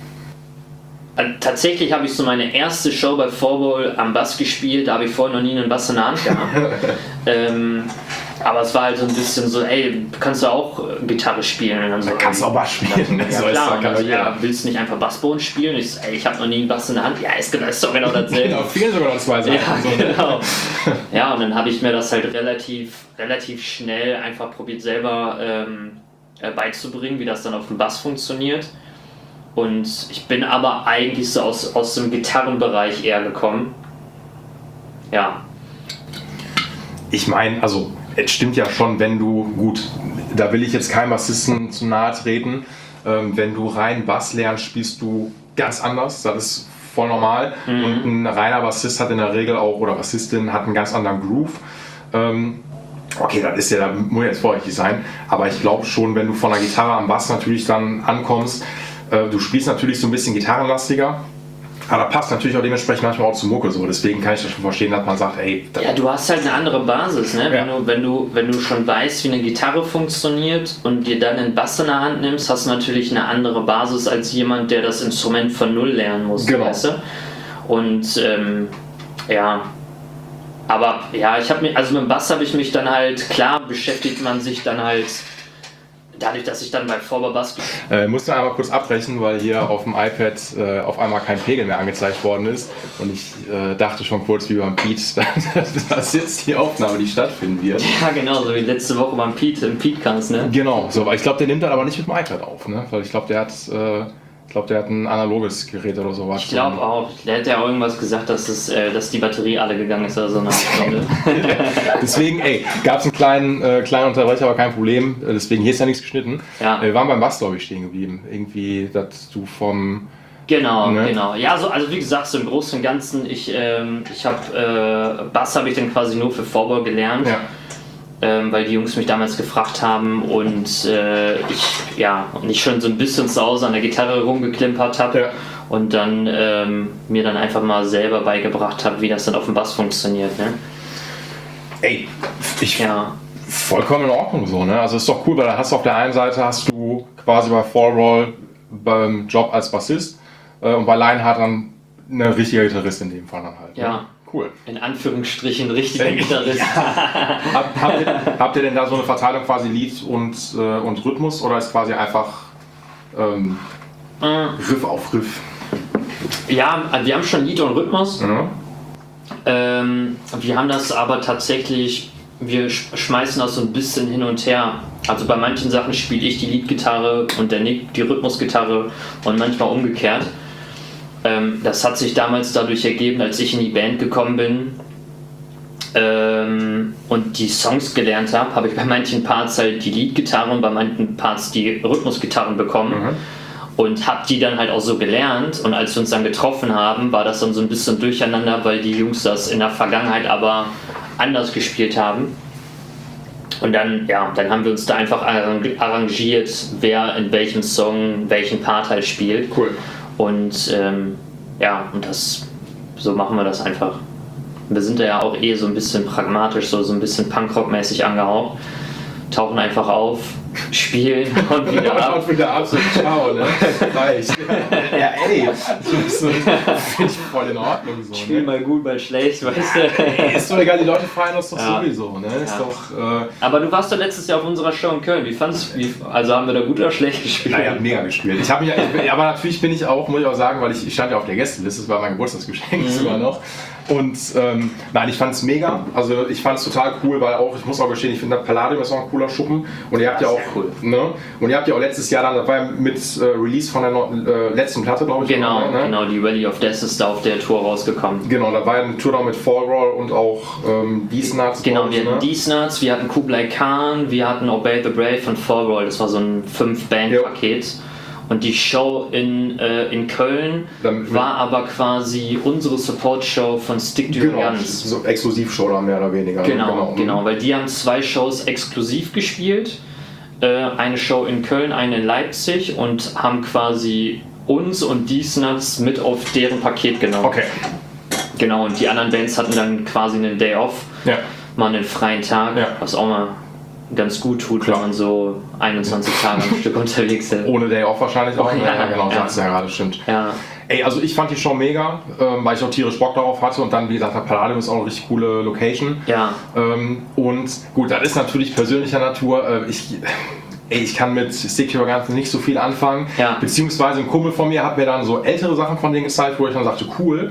Speaker 3: Tatsächlich habe ich so meine erste Show bei Fallball am Bass gespielt, da habe ich vorher noch nie einen Bass in der Hand gehabt. Aber es war halt so ein bisschen so, kannst du auch Gitarre spielen? Und dann so,
Speaker 2: kannst du auch Bass spielen.
Speaker 3: Ja, klar. Und also, willst du nicht einfach Bassboden spielen? Ich so, ich habe noch nie einen Bass in der Hand. Ja, ist doch genau dasselbe.
Speaker 2: Genau, vielen sogar noch 2 Sachen.
Speaker 3: Ja, genau. Ja, und dann habe ich mir das halt relativ schnell einfach probiert selber beizubringen, wie das dann auf dem Bass funktioniert. Und ich bin aber eigentlich so aus dem Gitarrenbereich eher gekommen. Ja.
Speaker 2: Ich meine, also es stimmt ja schon, wenn du, gut, da will ich jetzt keinem Bassisten zu nahe treten, wenn du rein Bass lernst, spielst du ganz anders, das ist voll normal. Mhm. Und ein reiner Bassist hat in der Regel auch, oder Bassistin hat einen ganz anderen Groove. Okay, das ist ja, da muss jetzt vorsichtig sein, aber ich glaube schon, wenn du von der Gitarre am Bass natürlich dann ankommst, du spielst natürlich so ein bisschen gitarrenlastiger, aber das passt natürlich auch dementsprechend manchmal auch zu Mucke so. Deswegen kann ich das schon verstehen, dass man sagt,
Speaker 3: ja, du hast halt eine andere Basis, ne? Ja. Wenn du schon weißt, wie eine Gitarre funktioniert und dir dann einen Bass in der Hand nimmst, hast du natürlich eine andere Basis als jemand, der das Instrument von Null lernen muss.
Speaker 2: Genau.
Speaker 3: Weißt du? Und aber ja, mit dem Bass habe ich mich dann halt, klar beschäftigt man sich dann halt dadurch, dass ich dann bei Vorbass...
Speaker 2: Musste einmal kurz abbrechen, weil hier auf dem iPad auf einmal kein Pegel mehr angezeigt worden ist. Und ich dachte schon kurz wie beim Pete, das ist jetzt die Aufnahme, die stattfinden wird.
Speaker 3: Ja, genau, so wie letzte Woche beim Pete, im Pete-Cast, ne?
Speaker 2: Genau, so, aber ich glaube, der nimmt dann aber nicht mit dem iPad auf, ne? Weil ich glaube, der hat ein analoges Gerät oder sowas.
Speaker 3: Ich glaube auch. Der hat ja auch irgendwas gesagt, dass die Batterie alle gegangen ist oder so eine Stunde.
Speaker 2: Deswegen, gab es einen kleinen Unterbrecher, aber kein Problem. Deswegen, hier ist ja nichts geschnitten.
Speaker 3: Ja.
Speaker 2: Wir waren beim Bass, glaube ich, stehen geblieben. Irgendwie, dass du vom...
Speaker 3: Genau,
Speaker 2: ne?
Speaker 3: genau. Ja, also wie gesagt, so im Großen und Ganzen, Bass habe ich dann quasi nur für Vorbau gelernt.
Speaker 2: Ja.
Speaker 3: Weil die Jungs mich damals gefragt haben und ich schon so ein bisschen zu Hause an der Gitarre rumgeklimpert habe und dann mir dann einfach mal selber beigebracht habe, wie das dann auf dem Bass funktioniert. Ne?
Speaker 2: Vollkommen in Ordnung so, ne? Also ist doch cool, weil da hast du auf der einen Seite quasi bei Fall Roll beim Job als Bassist und bei Lionheart dann eine richtige Gitarrist in dem Fall dann halt.
Speaker 3: Ja.
Speaker 2: Ne? Cool.
Speaker 3: In Anführungsstrichen richtiger Gitarrist.
Speaker 2: Habt ihr denn da so eine Verteilung quasi Lied und Rhythmus oder ist quasi einfach Riff auf Riff?
Speaker 3: Ja, wir haben schon Lied und Rhythmus.
Speaker 2: Mhm.
Speaker 3: Wir haben das aber tatsächlich, wir schmeißen das so ein bisschen hin und her. Also bei manchen Sachen spiele ich die Leadgitarre und der Nick die Rhythmusgitarre und manchmal umgekehrt. Das hat sich damals dadurch ergeben, als ich in die Band gekommen bin und die Songs gelernt habe, habe ich bei manchen Parts halt die Leadgitarre und bei manchen Parts die Rhythmusgitarren bekommen und habe die dann halt auch so gelernt. Und als wir uns dann getroffen haben, war das dann so ein bisschen durcheinander, weil die Jungs das in der Vergangenheit aber anders gespielt haben. Und dann haben wir uns da einfach arrangiert, wer in welchem Song welchen Part halt spielt.
Speaker 2: Cool.
Speaker 3: Und so machen wir das einfach. Wir sind ja auch so ein bisschen pragmatisch, so ein bisschen Punkrock-mäßig angehaucht. Tauchen einfach auf, spielen und wieder ab.
Speaker 2: Und wieder ab, so ciao, ne? Reicht. Ja, das finde ich voll in Ordnung so.
Speaker 3: Spiel mal gut, mal schlecht, weißt du.
Speaker 2: Ist doch egal, die Leute feiern das doch sowieso, ne? Ist doch,
Speaker 3: Aber du warst doch letztes Jahr auf unserer Show in Köln. Wie fandest du, also haben wir da gut oder schlecht gespielt?
Speaker 2: Naja, mega gespielt. Aber natürlich bin ich auch, muss ich auch sagen, weil ich stand ja auf der Gästeliste, das war mein Geburtstagsgeschenk sogar noch. Und nein, ich fand es mega. Also ich fand es total cool, weil auch, ich muss auch gestehen, ich finde Palladium ist auch ein cooler Schuppen. Und ihr habt ja auch, ne? Und ihr habt ja auch letztes Jahr dann, das war ja mit Release von der letzten Platte, glaube ich.
Speaker 3: Genau,
Speaker 2: ne?
Speaker 3: Genau, die Valley of Death ist da auf der Tour rausgekommen.
Speaker 2: Genau, da war ja eine Tour noch mit Fall Roll und auch Diesnuts.
Speaker 3: Genau, wir hatten Diesnuts, wir hatten Kublai Khan, wir hatten Obey the Brave und Fall Roll. Das war so ein 5-Band-Paket. Und die Show in Köln war aber quasi unsere Support-Show von Stick to Your Guns.
Speaker 2: So Exklusivshow dann mehr oder weniger.
Speaker 3: Genau, weil die haben 2 Shows exklusiv gespielt. Eine Show in Köln, eine in Leipzig und haben quasi uns und Diesnuts mit auf deren Paket genommen.
Speaker 2: Okay.
Speaker 3: Genau, und die anderen Bands hatten dann quasi einen Day Off, mal einen freien Tag, was auch mal ganz gut tut, wenn man so 21 Tage am Stück unterwegs ist.
Speaker 2: Ohne Day Off wahrscheinlich auch.
Speaker 3: Ja,
Speaker 2: genau, sagst du ja gerade, stimmt.
Speaker 3: Ja.
Speaker 2: Also ich fand die Show mega, weil ich auch tierisch Bock darauf hatte und dann, wie gesagt, der Palladium ist auch eine richtig coole Location.
Speaker 3: Ja.
Speaker 2: Und gut, das ist natürlich persönlicher Natur. Ich kann mit Stick to Your Guns nicht so viel anfangen.
Speaker 3: Ja.
Speaker 2: Beziehungsweise ein Kumpel von mir hat mir dann so ältere Sachen von denen gezeigt, wo ich dann sagte, cool.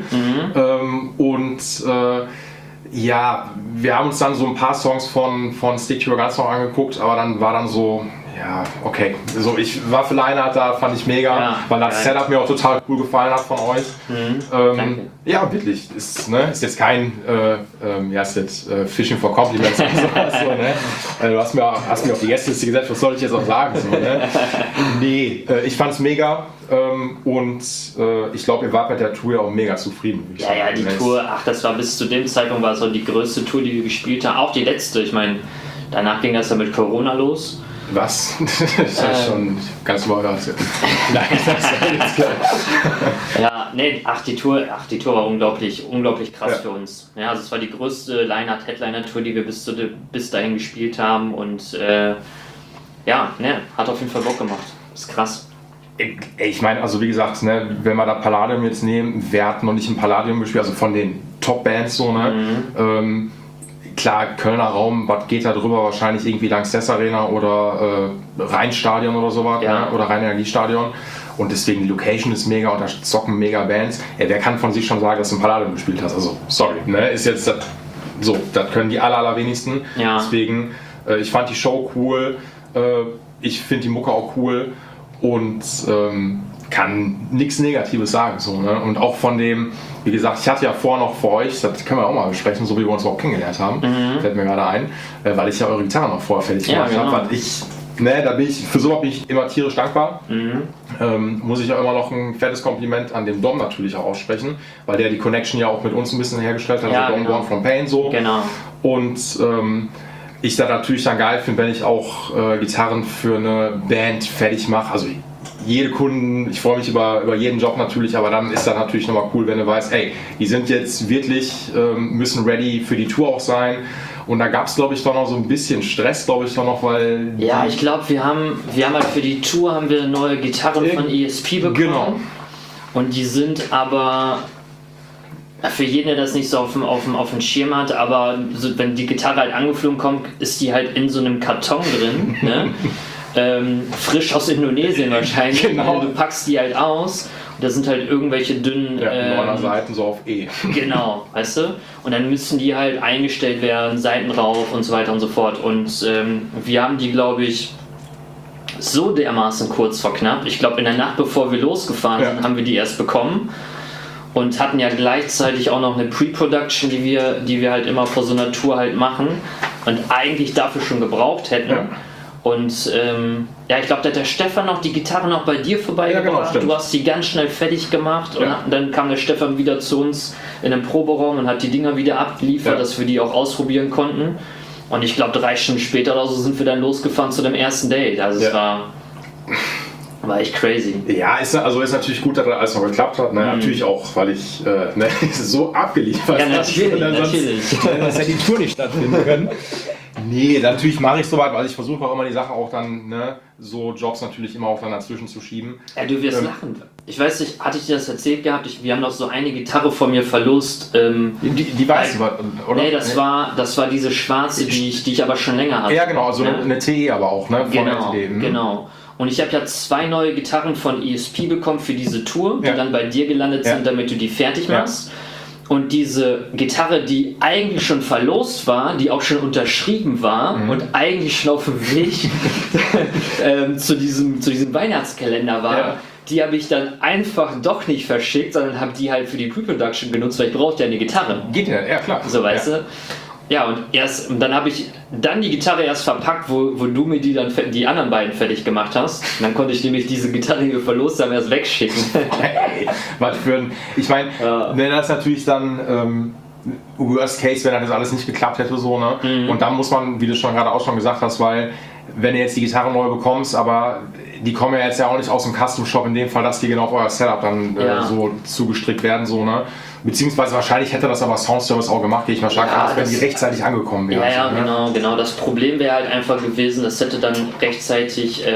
Speaker 2: Ja, wir haben uns dann so ein paar Songs von Stick to Your Guns noch angeguckt, aber dann war dann so, ja, okay. So, ich war für Lionheart da, fand ich mega, weil das Setup mir auch total cool gefallen hat von euch.
Speaker 3: Danke.
Speaker 2: Ja, wirklich. Ist jetzt kein Fishing for Compliments oder sowas, so, ne? Du hast mir auf die Gästeliste gesetzt, was soll ich jetzt auch sagen? So, ne? Nee, ich fand's mega. Und ich glaube, ihr wart mit der Tour ja auch mega zufrieden.
Speaker 3: Ja, die Tour, das war bis zu dem Zeitpunkt war so die größte Tour, die wir gespielt haben. Auch die letzte, ich meine, danach ging das ja mit Corona los.
Speaker 2: Was? Das ist schon ganz überrascht. Nein, das ist jetzt klar.
Speaker 3: Ja, nee, die Tour war unglaublich krass für uns. Ja, also es war die größte Headliner-Tour, die wir bis dahin gespielt haben und hat auf jeden Fall Bock gemacht. Ist krass.
Speaker 2: Ich meine, also wie gesagt, ne, wenn wir da Palladium jetzt nehmen, wer hat noch nicht im Palladium gespielt, also von den Top-Bands so, ne? klar, Kölner Raum, was geht da drüber? Wahrscheinlich irgendwie Lanxess Arena oder Rheinstadion oder sowas, ne? Oder Rhein-Energiestadion. Und deswegen die Location ist mega und da zocken mega Bands. Wer kann von sich schon sagen, dass du im Palladium gespielt hast? Also, sorry, ne? Ist jetzt so, das können die allerwenigsten. Ja. Deswegen, ich fand die Show cool, ich finde die Mucke auch cool und kann nichts Negatives sagen. So, ne? Und auch von dem, wie gesagt, ich hatte ja vorher noch für euch, das können wir auch mal besprechen, so wie wir uns auch kennengelernt haben, fällt mir gerade ein, weil ich ja eure Gitarre noch vorher fertig gemacht habe. Da bin ich, für sowas bin ich immer tierisch dankbar. Muss ich ja immer noch ein fettes Kompliment an den Dom natürlich auch aussprechen, weil der die Connection ja auch mit uns ein bisschen hergestellt hat, also Dom Born from Pain so.
Speaker 3: Genau.
Speaker 2: Und ich da natürlich dann geil finde, wenn ich auch Gitarren für eine Band fertig mache. Also jede Kunden, ich freue mich über jeden Job natürlich, aber dann ist das natürlich nochmal cool, wenn du weißt, ey, die sind jetzt wirklich, müssen ready für die Tour auch sein. Und da gab es, glaube ich, doch noch so ein bisschen Stress, glaube ich, doch noch, weil...
Speaker 3: Ja, ich glaube, wir haben halt für die Tour haben wir neue Gitarren von ESP bekommen. Genau. Und die sind aber... Für jeden, der das nicht so auf dem Schirm hat, aber so, wenn die Gitarre halt angeflogen kommt, ist die halt in so einem Karton drin, ne? Frisch aus Indonesien wahrscheinlich. Genau. Du packst die halt aus und da sind halt irgendwelche dünnen...
Speaker 2: 9er Seiten so auf E.
Speaker 3: Genau, weißt du? Und dann müssen die halt eingestellt werden, Seiten rauf und so weiter und so fort. Und wir haben die, glaube ich, so dermaßen kurz vor knapp. Ich glaube, in der Nacht, bevor wir losgefahren sind, haben wir die erst bekommen. Und hatten ja gleichzeitig auch noch eine Pre-Production, die wir halt immer vor so einer Tour halt machen und eigentlich dafür schon gebraucht hätten. Ja. Und ich glaube, da hat der Stefan noch die Gitarre noch bei dir vorbeigebracht. Ja, genau, du hast die ganz schnell fertig gemacht und dann kam der Stefan wieder zu uns in den Proberaum und hat die Dinger wieder abgeliefert, dass wir die auch ausprobieren konnten. Und ich glaube, 3 Stunden später oder so sind wir dann losgefahren zu dem ersten Date. Also es war echt crazy.
Speaker 2: Ja, ist natürlich gut, dass das alles noch geklappt hat. Ne? Natürlich auch, weil ich so abgeliefert habe.
Speaker 3: Ja, natürlich.
Speaker 2: Dass die Tour nicht stattfinden können. Nee, natürlich mache ich soweit, weil ich versuche auch immer die Sachen auch dann, so Jobs natürlich immer auch dann dazwischen zu schieben.
Speaker 3: Ja, du wirst lachen. Ich weiß nicht, hatte ich dir das erzählt gehabt? Wir haben noch so eine Gitarre von mir verlost.
Speaker 2: Die weiße, oder?
Speaker 3: Nee, das war diese schwarze, die ich aber schon länger hatte.
Speaker 2: Ja, genau, also eine TE aber auch, ne?
Speaker 3: Genau. Und ich habe ja 2 neue Gitarren von ESP bekommen für diese Tour, die dann bei dir gelandet sind, damit du die fertig machst. Und diese Gitarre, die eigentlich schon verlost war, die auch schon unterschrieben war und eigentlich schon auf dem Weg zu diesem Weihnachtskalender war, die habe ich dann einfach doch nicht verschickt, sondern habe die halt für die Pre-Production genutzt, weil ich brauchte ja eine Gitarre.
Speaker 2: Geht ja, klar.
Speaker 3: So, weißt du? Ja, und dann habe ich die Gitarre erst verpackt, wo du mir die anderen beiden fertig gemacht hast. Und dann konnte ich nämlich diese Gitarre, die wir verlost haben, erst wegschicken.
Speaker 2: Hey, was für ein... Ich meine, das ist natürlich dann Worst Case, wenn das alles nicht geklappt hätte, so, ne? Und dann muss man, wie du schon gerade auch schon gesagt hast, weil wenn du jetzt die Gitarre neu bekommst, aber die kommen ja jetzt ja auch nicht aus dem Custom Shop, in dem Fall, dass die genau auf euer Setup dann so zugestrickt werden, so, ne? Beziehungsweise wahrscheinlich hätte das aber Soundservice auch gemacht, gehe ich mal stark aus, wenn die rechtzeitig angekommen wären.
Speaker 3: Ja, genau. Das Problem wäre halt einfach gewesen, das hätte dann rechtzeitig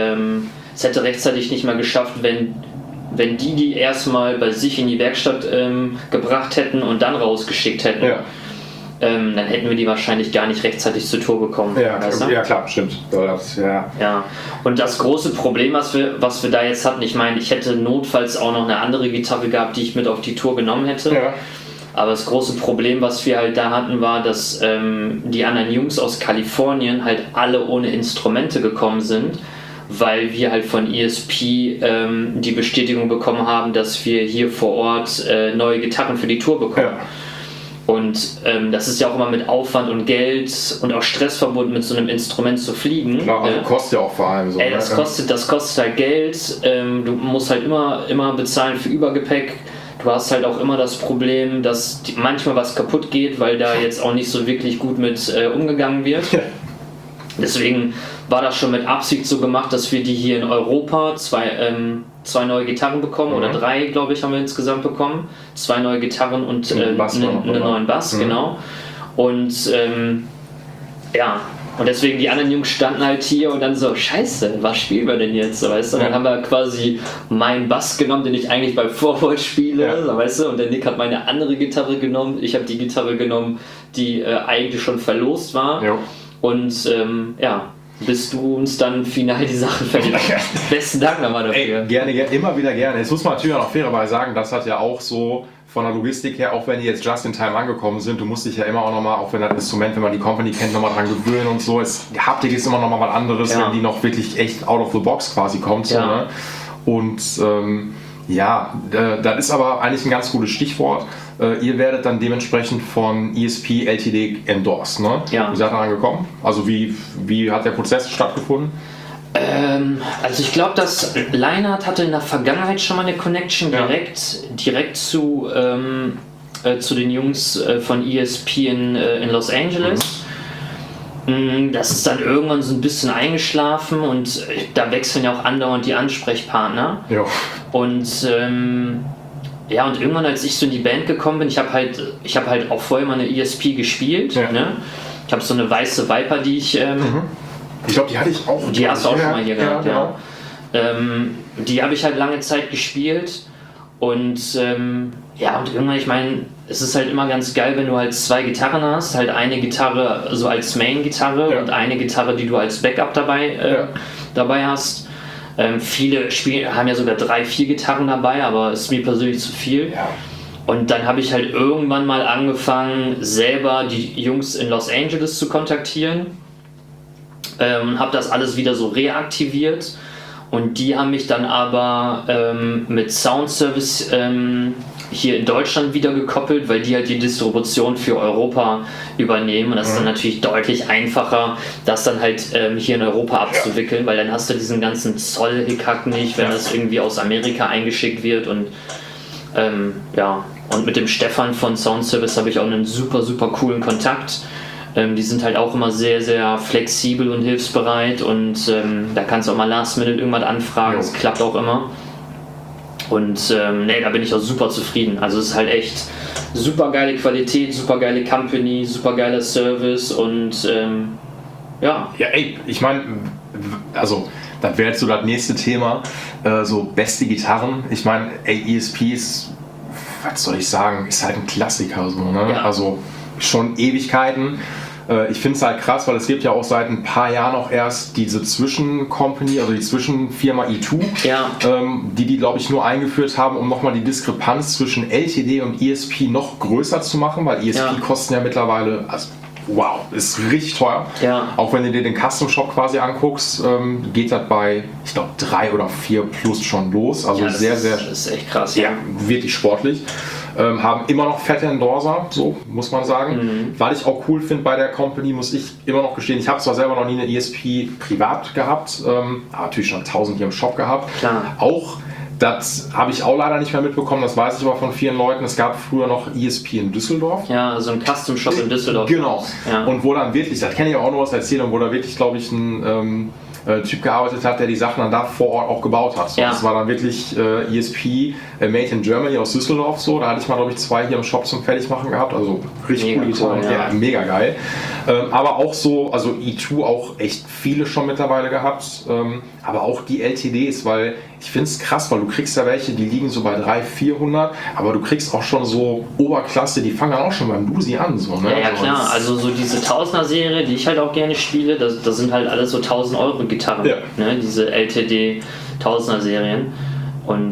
Speaker 3: nicht mal geschafft, wenn die erstmal bei sich in die Werkstatt gebracht hätten und dann rausgeschickt hätten. Ja. Dann hätten wir die wahrscheinlich gar nicht rechtzeitig zur Tour bekommen.
Speaker 2: Ja, klar, stimmt.
Speaker 3: Ja. Und das große Problem, was wir da jetzt hatten, ich meine, ich hätte notfalls auch noch eine andere Gitarre gehabt, die ich mit auf die Tour genommen hätte. Ja. Aber das große Problem, was wir halt da hatten, war, dass die anderen Jungs aus Kalifornien halt alle ohne Instrumente gekommen sind, weil wir halt von ESP die Bestätigung bekommen haben, dass wir hier vor Ort neue Gitarren für die Tour bekommen. Ja. Und das ist ja auch immer mit Aufwand und Geld und auch Stress verbunden, mit so einem Instrument zu fliegen.
Speaker 2: Klar, also kostet ja auch vor allem so.
Speaker 3: Das kostet halt Geld. Du musst halt immer bezahlen für Übergepäck. Du hast halt auch immer das Problem, dass manchmal was kaputt geht, weil da jetzt auch nicht so wirklich gut mit umgegangen wird. Ja. Deswegen war das schon mit Absicht so gemacht, dass wir die hier in Europa zwei neue Gitarren bekommen, oder 3, glaube ich, haben wir insgesamt bekommen. 2 neue Gitarren und einen neuen Bass, genau. Und Und deswegen die anderen Jungs standen halt hier und dann so, scheiße, was spielen wir denn jetzt? So, weißt du? Und dann haben wir quasi meinen Bass genommen, den ich eigentlich bei Forward spiele, so, weißt du? Und der Nick hat meine andere Gitarre genommen, ich habe die Gitarre genommen, die eigentlich schon verlost war. Jo. Und bis du uns dann final die Sachen verlierst. Besten Dank nochmal dafür.
Speaker 2: Gerne, immer wieder gerne. Jetzt muss man natürlich auch fairerweise sagen, das hat ja auch so von der Logistik her, auch wenn die jetzt just in time angekommen sind, du musst dich ja immer auch nochmal, auch wenn das Instrument, wenn man die Company kennt, nochmal dran gewöhnen und so. Die Haptik ist immer nochmal was anderes, wenn die noch wirklich echt out of the box quasi kommt. So, ne? Und das ist aber eigentlich ein ganz gutes Stichwort. Ihr werdet dann dementsprechend von ESP LTD endorsed, ne? Ja. Wie seid ihr daran gekommen? Also wie hat der Prozess stattgefunden?
Speaker 3: Also ich glaube, dass Leinart hatte in der Vergangenheit schon mal eine Connection direkt zu den Jungs von ESP in Los Angeles. Das ist dann irgendwann so ein bisschen eingeschlafen und da wechseln ja auch andauernd die Ansprechpartner. Ja. Und und irgendwann, als ich so in die Band gekommen bin, ich habe halt auch vorher mal eine ESP gespielt. Ja. Ne? Ich habe so eine weiße Viper, die ich
Speaker 2: ich glaube, die hatte ich auch.
Speaker 3: Die hast du auch schon mal hier gehabt, ja. Die habe ich halt lange Zeit gespielt und und irgendwann, ich meine, es ist halt immer ganz geil, wenn du halt zwei Gitarren hast, halt eine Gitarre so als Main-Gitarre und eine Gitarre, die du als Backup dabei hast. Viele haben ja sogar 3-4 Gitarren dabei, aber ist mir persönlich zu viel. Ja. Und dann habe ich halt irgendwann mal angefangen, selber die Jungs in Los Angeles zu kontaktieren. Habe das alles wieder so reaktiviert und die haben mich dann aber mit Sound Service hier in Deutschland wieder gekoppelt, weil die halt die Distribution für Europa übernehmen und das ist dann natürlich deutlich einfacher, das dann halt hier in Europa abzuwickeln, weil dann hast du diesen ganzen Zoll-Hickhack nicht, wenn das irgendwie aus Amerika eingeschickt wird und und mit dem Stefan von Sound Service habe ich auch einen super, super coolen Kontakt. Die sind halt auch immer sehr, sehr flexibel und hilfsbereit und da kannst du auch mal last minute irgendwas anfragen, das klappt auch immer. Und da bin ich auch super zufrieden. Also es ist halt echt super geile Qualität, super geile Company, super geiler Service und
Speaker 2: ich meine, also das wäre jetzt so das nächste Thema, so beste Gitarren. Ich meine, ESP ist, was soll ich sagen, ist halt ein Klassiker so, ne? Ja. Also schon Ewigkeiten. Ich finde es halt krass, weil es gibt ja auch seit ein paar Jahren auch erst diese Zwischencompany, also die Zwischenfirma E2, die glaube ich nur eingeführt haben, um nochmal die Diskrepanz zwischen LTD und ESP noch größer zu machen, weil ESP kosten ja mittlerweile, also wow, ist richtig teuer. Ja. Auch wenn du dir den Custom Shop quasi anguckst, geht das bei, ich glaube, 3 oder 4 plus schon los. Also das
Speaker 3: ist echt krass.
Speaker 2: Ja, wirklich sportlich. Haben immer noch fette Endorser, so muss man sagen. Was ich auch cool finde bei der Company, muss ich immer noch gestehen, ich habe zwar selber noch nie eine ESP privat gehabt, aber natürlich schon 1000 hier im Shop gehabt. Klar. Auch das habe ich auch leider nicht mehr mitbekommen, das weiß ich aber von vielen Leuten. Es gab früher noch ESP in Düsseldorf.
Speaker 3: Ja, so ein Custom Shop in Düsseldorf.
Speaker 2: Genau. Ja. Und wo dann wirklich, das kenne ich auch noch aus Erzählung, wo da wirklich, glaube ich, ein Typ gearbeitet hat, der die Sachen dann da vor Ort auch gebaut hat. So, das war dann wirklich ESP Made in Germany aus Düsseldorf. So. Da hatte ich mal, glaube ich, 2 hier im Shop zum Fertigmachen gehabt. Also richtig cool, Gitarren. Ja, mega geil. Aber auch so, also E2 auch echt viele schon mittlerweile gehabt. Aber auch die LTDs, weil ich finde es krass, weil du kriegst ja welche, die liegen so bei 300-400, aber du kriegst auch schon so Oberklasse, die fangen dann auch schon beim Dusi an. So, ne?
Speaker 3: Ja, klar, also so diese 1000er-Serie, die ich halt auch gerne spiele, das sind halt alles so 1000 Euro Gitarren, ne? Diese LTD 1000er-Serien. Und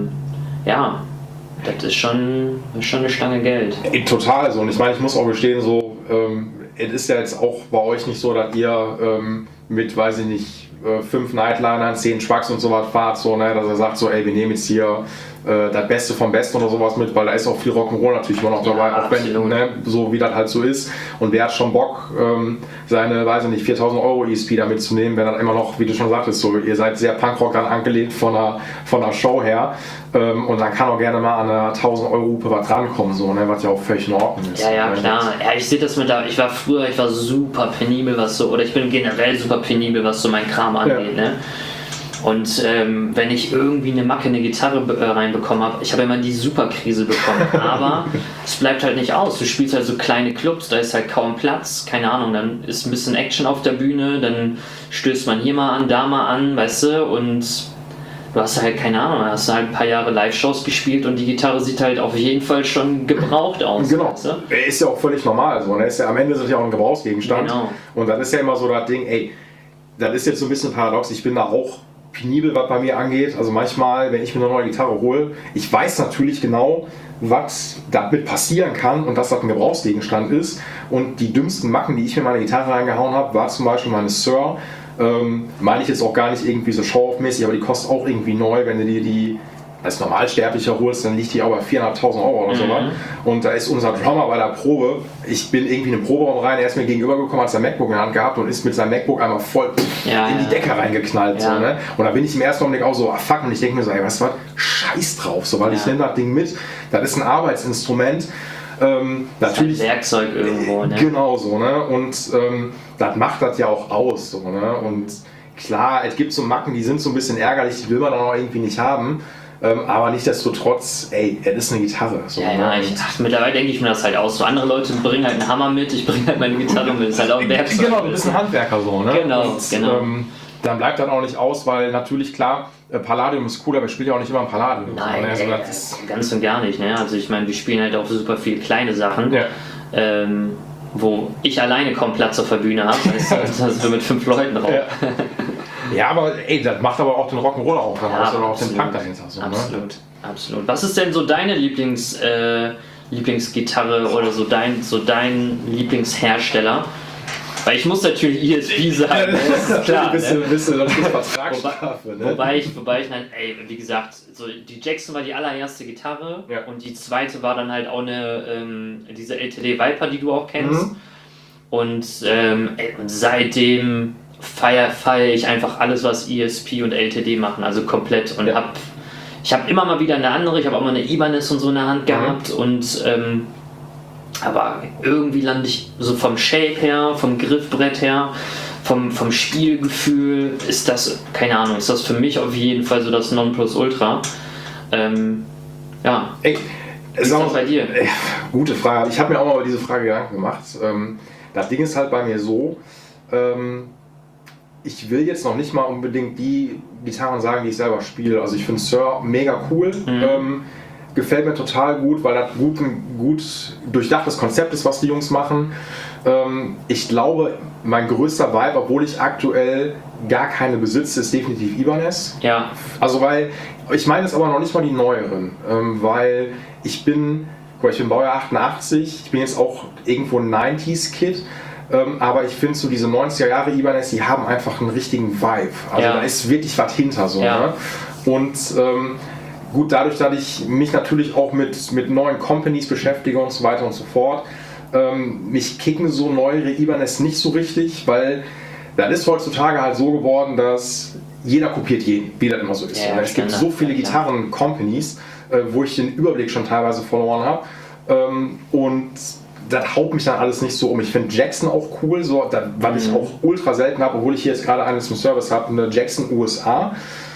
Speaker 3: das ist schon eine Stange Geld.
Speaker 2: Total so. Und ich meine, ich muss auch gestehen, so, es ist ja jetzt auch bei euch nicht so, dass ihr mit, weiß ich nicht, 5 Nightlinern, 10 Trucks und sowas fahrt, so, ne, dass er sagt so, ey, wir nehmen jetzt hier das Beste vom Besten oder sowas mit, weil da ist auch viel Rock'n'Roll natürlich immer noch dabei, auch wenn, ne, so wie das halt so ist. Und wer hat schon Bock, seine, weiß ich nicht, 4000 Euro ESP da mitzunehmen, wenn dann immer noch, wie du schon sagtest, so, ihr seid sehr Punkrock dann angelegt von der Show her. Und dann kann auch gerne mal an einer 1000 Euro Hupe was rankommen, so, ne, was ja auch völlig in Ordnung ist.
Speaker 3: Ja, klar. Ja, ich sehe das ich war super penibel, ich bin generell super penibel, was so mein Kram angeht, ne? Und wenn ich irgendwie eine Macke in eine Gitarre reinbekommen habe, ich habe immer die Superkrise bekommen, aber es bleibt halt nicht aus. Du spielst halt so kleine Clubs, da ist halt kaum Platz, keine Ahnung, dann ist ein bisschen Action auf der Bühne, dann stößt man hier mal an, da mal an, weißt du, und du hast halt, keine Ahnung, hast halt ein paar Jahre Live-Shows gespielt und die Gitarre sieht halt auf jeden Fall schon gebraucht aus.
Speaker 2: Genau.
Speaker 3: Weißt du?
Speaker 2: Ist ja auch völlig normal so, ne? Ist ja, am Ende ist es ja auch ein Gebrauchsgegenstand.
Speaker 3: Genau.
Speaker 2: Und dann ist ja immer so das Ding, ey, das ist jetzt so ein bisschen paradox, ich bin da auch penibel, was bei mir angeht. Also manchmal, wenn ich mir eine neue Gitarre hole, ich weiß natürlich genau, was damit passieren kann und dass das ein Gebrauchsgegenstand ist. Und die dümmsten Macken, die ich mir in meine Gitarre reingehauen habe, war zum Beispiel meine Sir. Meine ich jetzt auch gar nicht irgendwie so show-off-mäßig, aber die kostet auch irgendwie neu, wenn du dir die als Normalsterblicher holst, dann liegt die auch bei 4.500 Euro oder so was. Und da ist unser Drummer bei der Probe, ich bin irgendwie in den Proberaum rein, er ist mir gegenübergekommen, hat sein MacBook in der Hand gehabt und ist mit seinem MacBook einmal voll in die Decke reingeknallt. So, ne? Und da bin ich im ersten Augenblick auch so, ah fuck, und ich denke mir so, ey, weißt du was, scheiß drauf, so, weil ich nehme das Ding mit, das ist ein Arbeitsinstrument. Natürlich
Speaker 3: ein Werkzeug irgendwo, ne?
Speaker 2: Genau so, ne? Und das macht das ja auch aus, so, ne? Und klar, es gibt so Macken, die sind so ein bisschen ärgerlich, die will man dann auch irgendwie nicht haben. Aber nichtsdestotrotz, ey, es ist eine Gitarre. So,
Speaker 3: ja, mittlerweile denke ich mir das halt aus. So andere Leute bringen halt einen Hammer mit, ich bringe halt meine Gitarre mit. Das ist halt auch ein Werkzeug.
Speaker 2: Genau, du bist ein Handwerker so, ne?
Speaker 3: Genau.
Speaker 2: Dann bleibt dann auch nicht aus, weil natürlich klar, Palladium ist cool, aber ich spiele ja auch nicht immer ein Palladium.
Speaker 3: Nein,
Speaker 2: also
Speaker 3: ganz und gar nicht. Ne? Also ich meine, wir spielen halt auch super viele kleine Sachen.
Speaker 2: Ja.
Speaker 3: Wo ich alleine kaum Platz auf der Bühne habe, dass wir mit 5 Leuten drauf.
Speaker 2: Ja, aber ey, das macht aber auch den Rock'n'Roll auf, dann hast du auch den Punk dahinter. So,
Speaker 3: absolut,
Speaker 2: ne?
Speaker 3: Absolut. Was ist denn so deine Lieblingsgitarre oder so dein Lieblingshersteller? Weil ich muss natürlich ESP sagen, das ist klar.
Speaker 2: Bist du natürlich Vertragsstrafe, ne?
Speaker 3: Wobei ich, wie gesagt, so die Jackson war die allererste Gitarre und die zweite war dann halt auch diese LTD Viper, die du auch kennst. Und seitdem feiere ich einfach alles, was ESP und LTD machen, also komplett. Und ich habe immer mal wieder eine andere, ich habe auch mal eine Ibanez und so in der Hand gehabt und aber irgendwie lande ich so vom Shape her, vom Griffbrett her, vom Spielgefühl ist das, keine Ahnung, ist das für mich auf jeden Fall so das Nonplusultra. Ja.
Speaker 2: Ey,
Speaker 3: wie ist das bei dir?
Speaker 2: Gute Frage. Ich habe mir auch mal über diese Frage Gedanken gemacht. Das Ding ist halt bei mir so, ich will jetzt noch nicht mal unbedingt die Gitarren sagen, die ich selber spiele. Also ich finde Sir mega cool. Gefällt mir total gut, weil das gut durchdachtes Konzept ist, was die Jungs machen. Ich glaube, mein größter Vibe, obwohl ich aktuell gar keine besitze, ist definitiv Ibanez.
Speaker 3: Ja.
Speaker 2: Also weil, ich meine es aber noch nicht mal die neueren, weil ich bin Baujahr 88, ich bin jetzt auch irgendwo ein 90s-Kid. Aber ich finde so diese 90er Jahre Ibanez, die haben einfach einen richtigen Vibe. Also da ist wirklich was hinter so. Ne? Und gut, dadurch, dass ich mich natürlich auch mit neuen Companies beschäftige und so weiter und so fort, mich kicken so neuere Ibanez nicht so richtig, weil das ist heutzutage halt so geworden, dass jeder kopiert jeden, wie das immer so ist. Es gibt so viele Gitarren-Companies, wo ich den Überblick schon teilweise verloren habe. Und das haut mich dann alles nicht so um. Ich finde Jackson auch cool, so, was ich auch ultra selten habe, obwohl ich hier jetzt gerade eine zum Service habe, eine Jackson USA.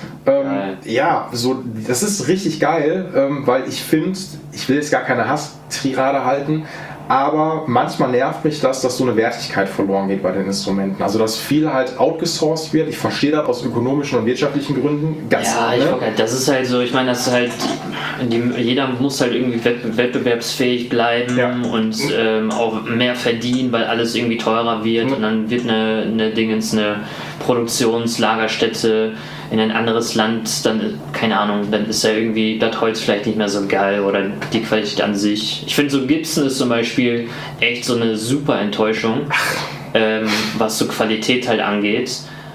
Speaker 2: Ja, so, das ist richtig geil, weil ich finde, ich will jetzt gar keine Hass-Tirade halten, aber manchmal nervt mich das, dass so eine Wertigkeit verloren geht bei den Instrumenten. Also dass viel halt outgesourced wird. Ich verstehe das aus ökonomischen und wirtschaftlichen Gründen ganz
Speaker 3: das ist halt so, ich meine, das ist halt, jeder muss halt irgendwie wettbewerbsfähig bleiben und auch mehr verdienen, weil alles irgendwie teurer wird und dann wird eine Produktionslagerstätte in ein anderes Land, dann, keine Ahnung, dann ist ja irgendwie das Holz vielleicht nicht mehr so geil oder die Qualität an sich. Ich finde so Gibson ist zum Beispiel echt so eine super Enttäuschung, was so Qualität halt angeht.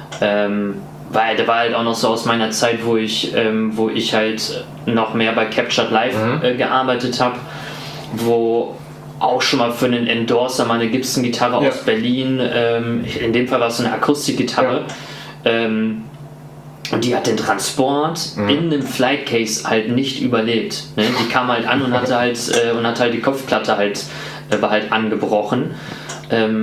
Speaker 3: Weil der war halt auch noch so aus meiner Zeit, wo ich halt noch mehr bei Captured Live gearbeitet habe, wo auch schon mal für einen Endorser mal eine Gibson-Gitarre aus Berlin, in dem Fall war es so eine Akustikgitarre, und die hat den Transport in einem Flightcase halt nicht überlebt. Ne? Die kam halt an und hatte halt die Kopfplatte war halt angebrochen.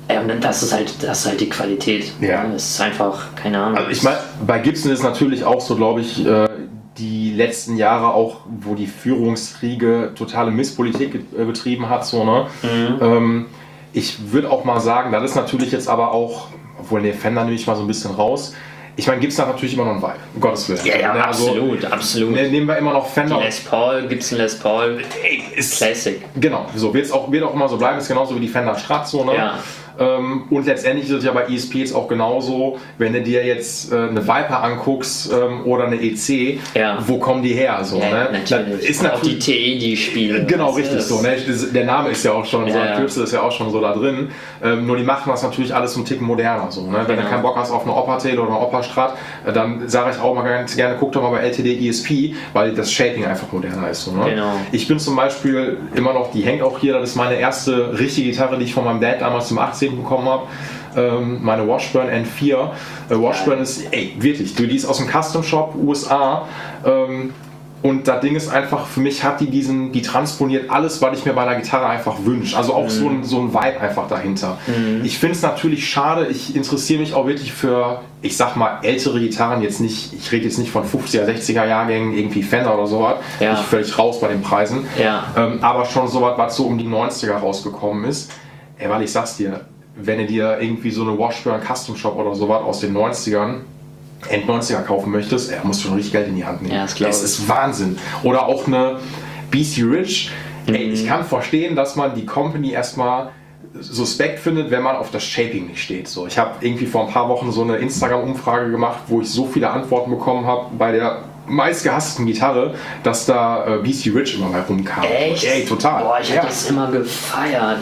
Speaker 3: Ja, das ist halt die Qualität.
Speaker 2: Ja.
Speaker 3: Das ist einfach, keine Ahnung.
Speaker 2: Also ich meine, bei Gibson ist natürlich auch so, glaube ich, die letzten Jahre auch, wo die Führungsriege totale Misspolitik betrieben hat, so, ne? Ich würde auch mal sagen, das ist natürlich jetzt aber auch, obwohl der Fender nehme ich mal so ein bisschen raus. Ich meine, Gibson hat natürlich immer noch einen Vibe, um Gottes Willen.
Speaker 3: Ja,
Speaker 2: Ne?
Speaker 3: absolut.
Speaker 2: Nehmen wir immer noch Fender.
Speaker 3: Die Les Paul, Gibson Les Paul,
Speaker 2: ist
Speaker 3: Classic.
Speaker 2: Genau, so wird auch immer so bleiben, ist genauso wie die Fender Strat, so, ne?
Speaker 3: Ja.
Speaker 2: Und letztendlich ist es ja bei ESP jetzt auch genauso, wenn du dir jetzt eine Viper anguckst oder eine EC, wo kommen die her? So,
Speaker 3: ja,
Speaker 2: ne?
Speaker 3: Natürlich.
Speaker 2: Ist
Speaker 3: auch die TE, die spielen.
Speaker 2: Genau, richtig so. Ne? Der Name ist ja auch schon, so ein Kürzel ist ja auch schon so da drin. Nur die machen das natürlich alles einen Ticken moderner. So, ne? Wenn du keinen Bock hast auf eine Opa-Tail oder eine Opa-Strat, dann sage ich auch mal ganz gerne, guck doch mal bei LTD ESP, weil das Shaping einfach moderner ist. So, ne?
Speaker 3: Genau.
Speaker 2: Ich bin zum Beispiel immer noch, die hängt auch hier, das ist meine erste richtige Gitarre, die ich von meinem Dad damals zum 18. bekommen habe. Meine Washburn N4. Washburn ist, wirklich, die ist aus dem Custom Shop USA. Und das Ding ist einfach, für mich hat die transponiert alles, was ich mir bei einer Gitarre einfach wünsche. Also auch so ein Vibe einfach dahinter. Ich finde es natürlich schade, ich interessiere mich auch wirklich für, ich sag mal, ältere Gitarren, jetzt nicht, ich rede jetzt nicht von 50er, 60er Jahrgängen, irgendwie Fender oder sowas. Ja. Ich bin völlig raus bei den Preisen.
Speaker 3: Ja.
Speaker 2: Aber schon sowas, was so um die 90er rausgekommen ist. Weil ich sag's dir, wenn du dir irgendwie so eine Washburn Custom Shop oder sowas aus den 90ern, End 90er kaufen möchtest, musst du schon richtig Geld in die Hand nehmen.
Speaker 3: Ja,
Speaker 2: das ist Wahnsinn. Oder auch eine BC Rich. Ich kann verstehen, dass man die Company erstmal suspekt findet, wenn man auf das Shaping nicht steht. So, ich habe irgendwie vor ein paar Wochen so eine Instagram-Umfrage gemacht, wo ich so viele Antworten bekommen habe bei der meistgehassten Gitarre, dass da BC Rich immer mal rumkam.
Speaker 3: Echt?
Speaker 2: Total.
Speaker 3: Boah, ich habe das immer gefeiert.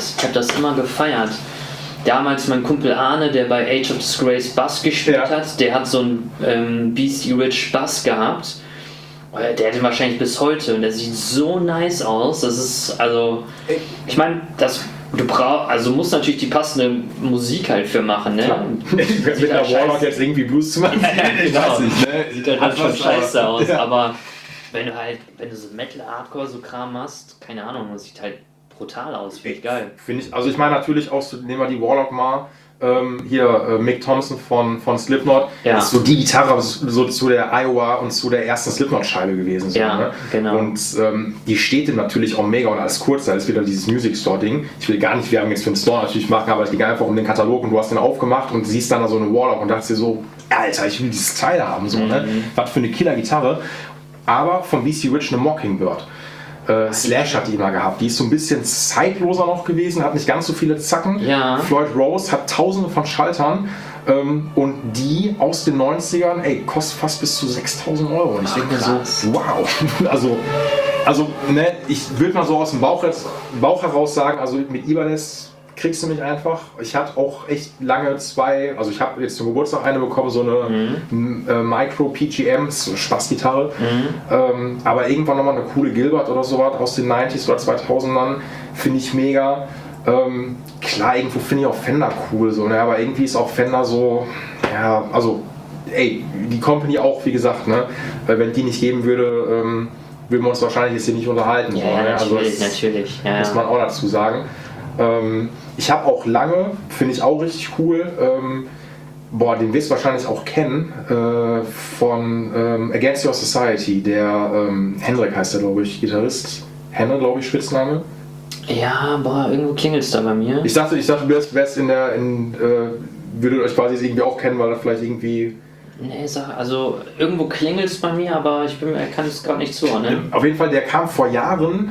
Speaker 3: Damals mein Kumpel Arne, der bei Age of Disgrace Bass gespielt hat, der hat so einen BC Rich Bass gehabt. Der hat den wahrscheinlich bis heute und der sieht so nice aus. Das ist, also, ich meine, du musst natürlich die passende Musik halt für machen, ne?
Speaker 2: Mit der Warlock jetzt irgendwie Blues zu machen,
Speaker 3: ich weiß nicht,
Speaker 2: ne?
Speaker 3: Sieht halt schon scheiße aus, aber wenn du so Metal, Hardcore, so Kram machst, keine Ahnung, das sieht halt brutal aus, finde ich geil.
Speaker 2: Also ich meine natürlich auch, nehmen wir die Warlock mal, Mick Thompson von Slipknot, ist so die Gitarre so zu der Iowa und zu der ersten Slipknot-Scheibe gewesen. So,
Speaker 3: ja,
Speaker 2: ne?
Speaker 3: Genau.
Speaker 2: Und die steht ihm natürlich auch mega und alles kurz, da ist wieder dieses Music Store-Ding. Ich will gar nicht Werbung jetzt für den Store natürlich machen, aber es ging einfach um den Katalog und du hast den aufgemacht und siehst dann da so eine Warlock und dachtest dir so, Alter, ich will dieses Teil haben, so, ne? Was für eine Killer-Gitarre. Aber von BC Rich eine Mockingbird. Slash hat die immer gehabt. Die ist so ein bisschen zeitloser noch gewesen, hat nicht ganz so viele Zacken.
Speaker 3: Ja.
Speaker 2: Floyd Rose hat tausende von Schaltern und die aus den 90ern, kostet fast bis zu 6.000 €. Und ich denke mir so, wow. Also ne, ich würde mal so aus dem Bauch heraus sagen, also mit Ibanez kriegst du mich einfach. Ich hatte auch echt lange also ich habe jetzt zum Geburtstag eine bekommen, so eine Micro PGM, so eine Spaßgitarre. Aber irgendwann nochmal eine coole Gilbert oder sowas aus den 90s oder 2000ern, finde ich mega. Klar, irgendwo finde ich auch Fender cool, so, ne? Aber irgendwie ist auch Fender so, ja, also, die Company auch, wie gesagt, ne? Weil wenn die nicht geben würde, würden wir uns wahrscheinlich jetzt hier nicht unterhalten.
Speaker 3: Ja,
Speaker 2: so, ne?
Speaker 3: natürlich. Ja,
Speaker 2: muss man auch dazu sagen. Ich habe auch lange, finde ich auch richtig cool, den wirst du wahrscheinlich auch kennen, von Against Your Society, der Hendrik heißt der, glaube ich, Gitarrist. Henne, glaube ich, Spitzname.
Speaker 3: Ja, irgendwo klingelt es da bei mir.
Speaker 2: Ich dachte, du wärst würdet euch quasi irgendwie auch kennen, weil er vielleicht irgendwie...
Speaker 3: Nee, also irgendwo klingelt es bei mir, aber ich kann es gerade nicht zuordnen.
Speaker 2: Auf jeden Fall, der kam vor Jahren,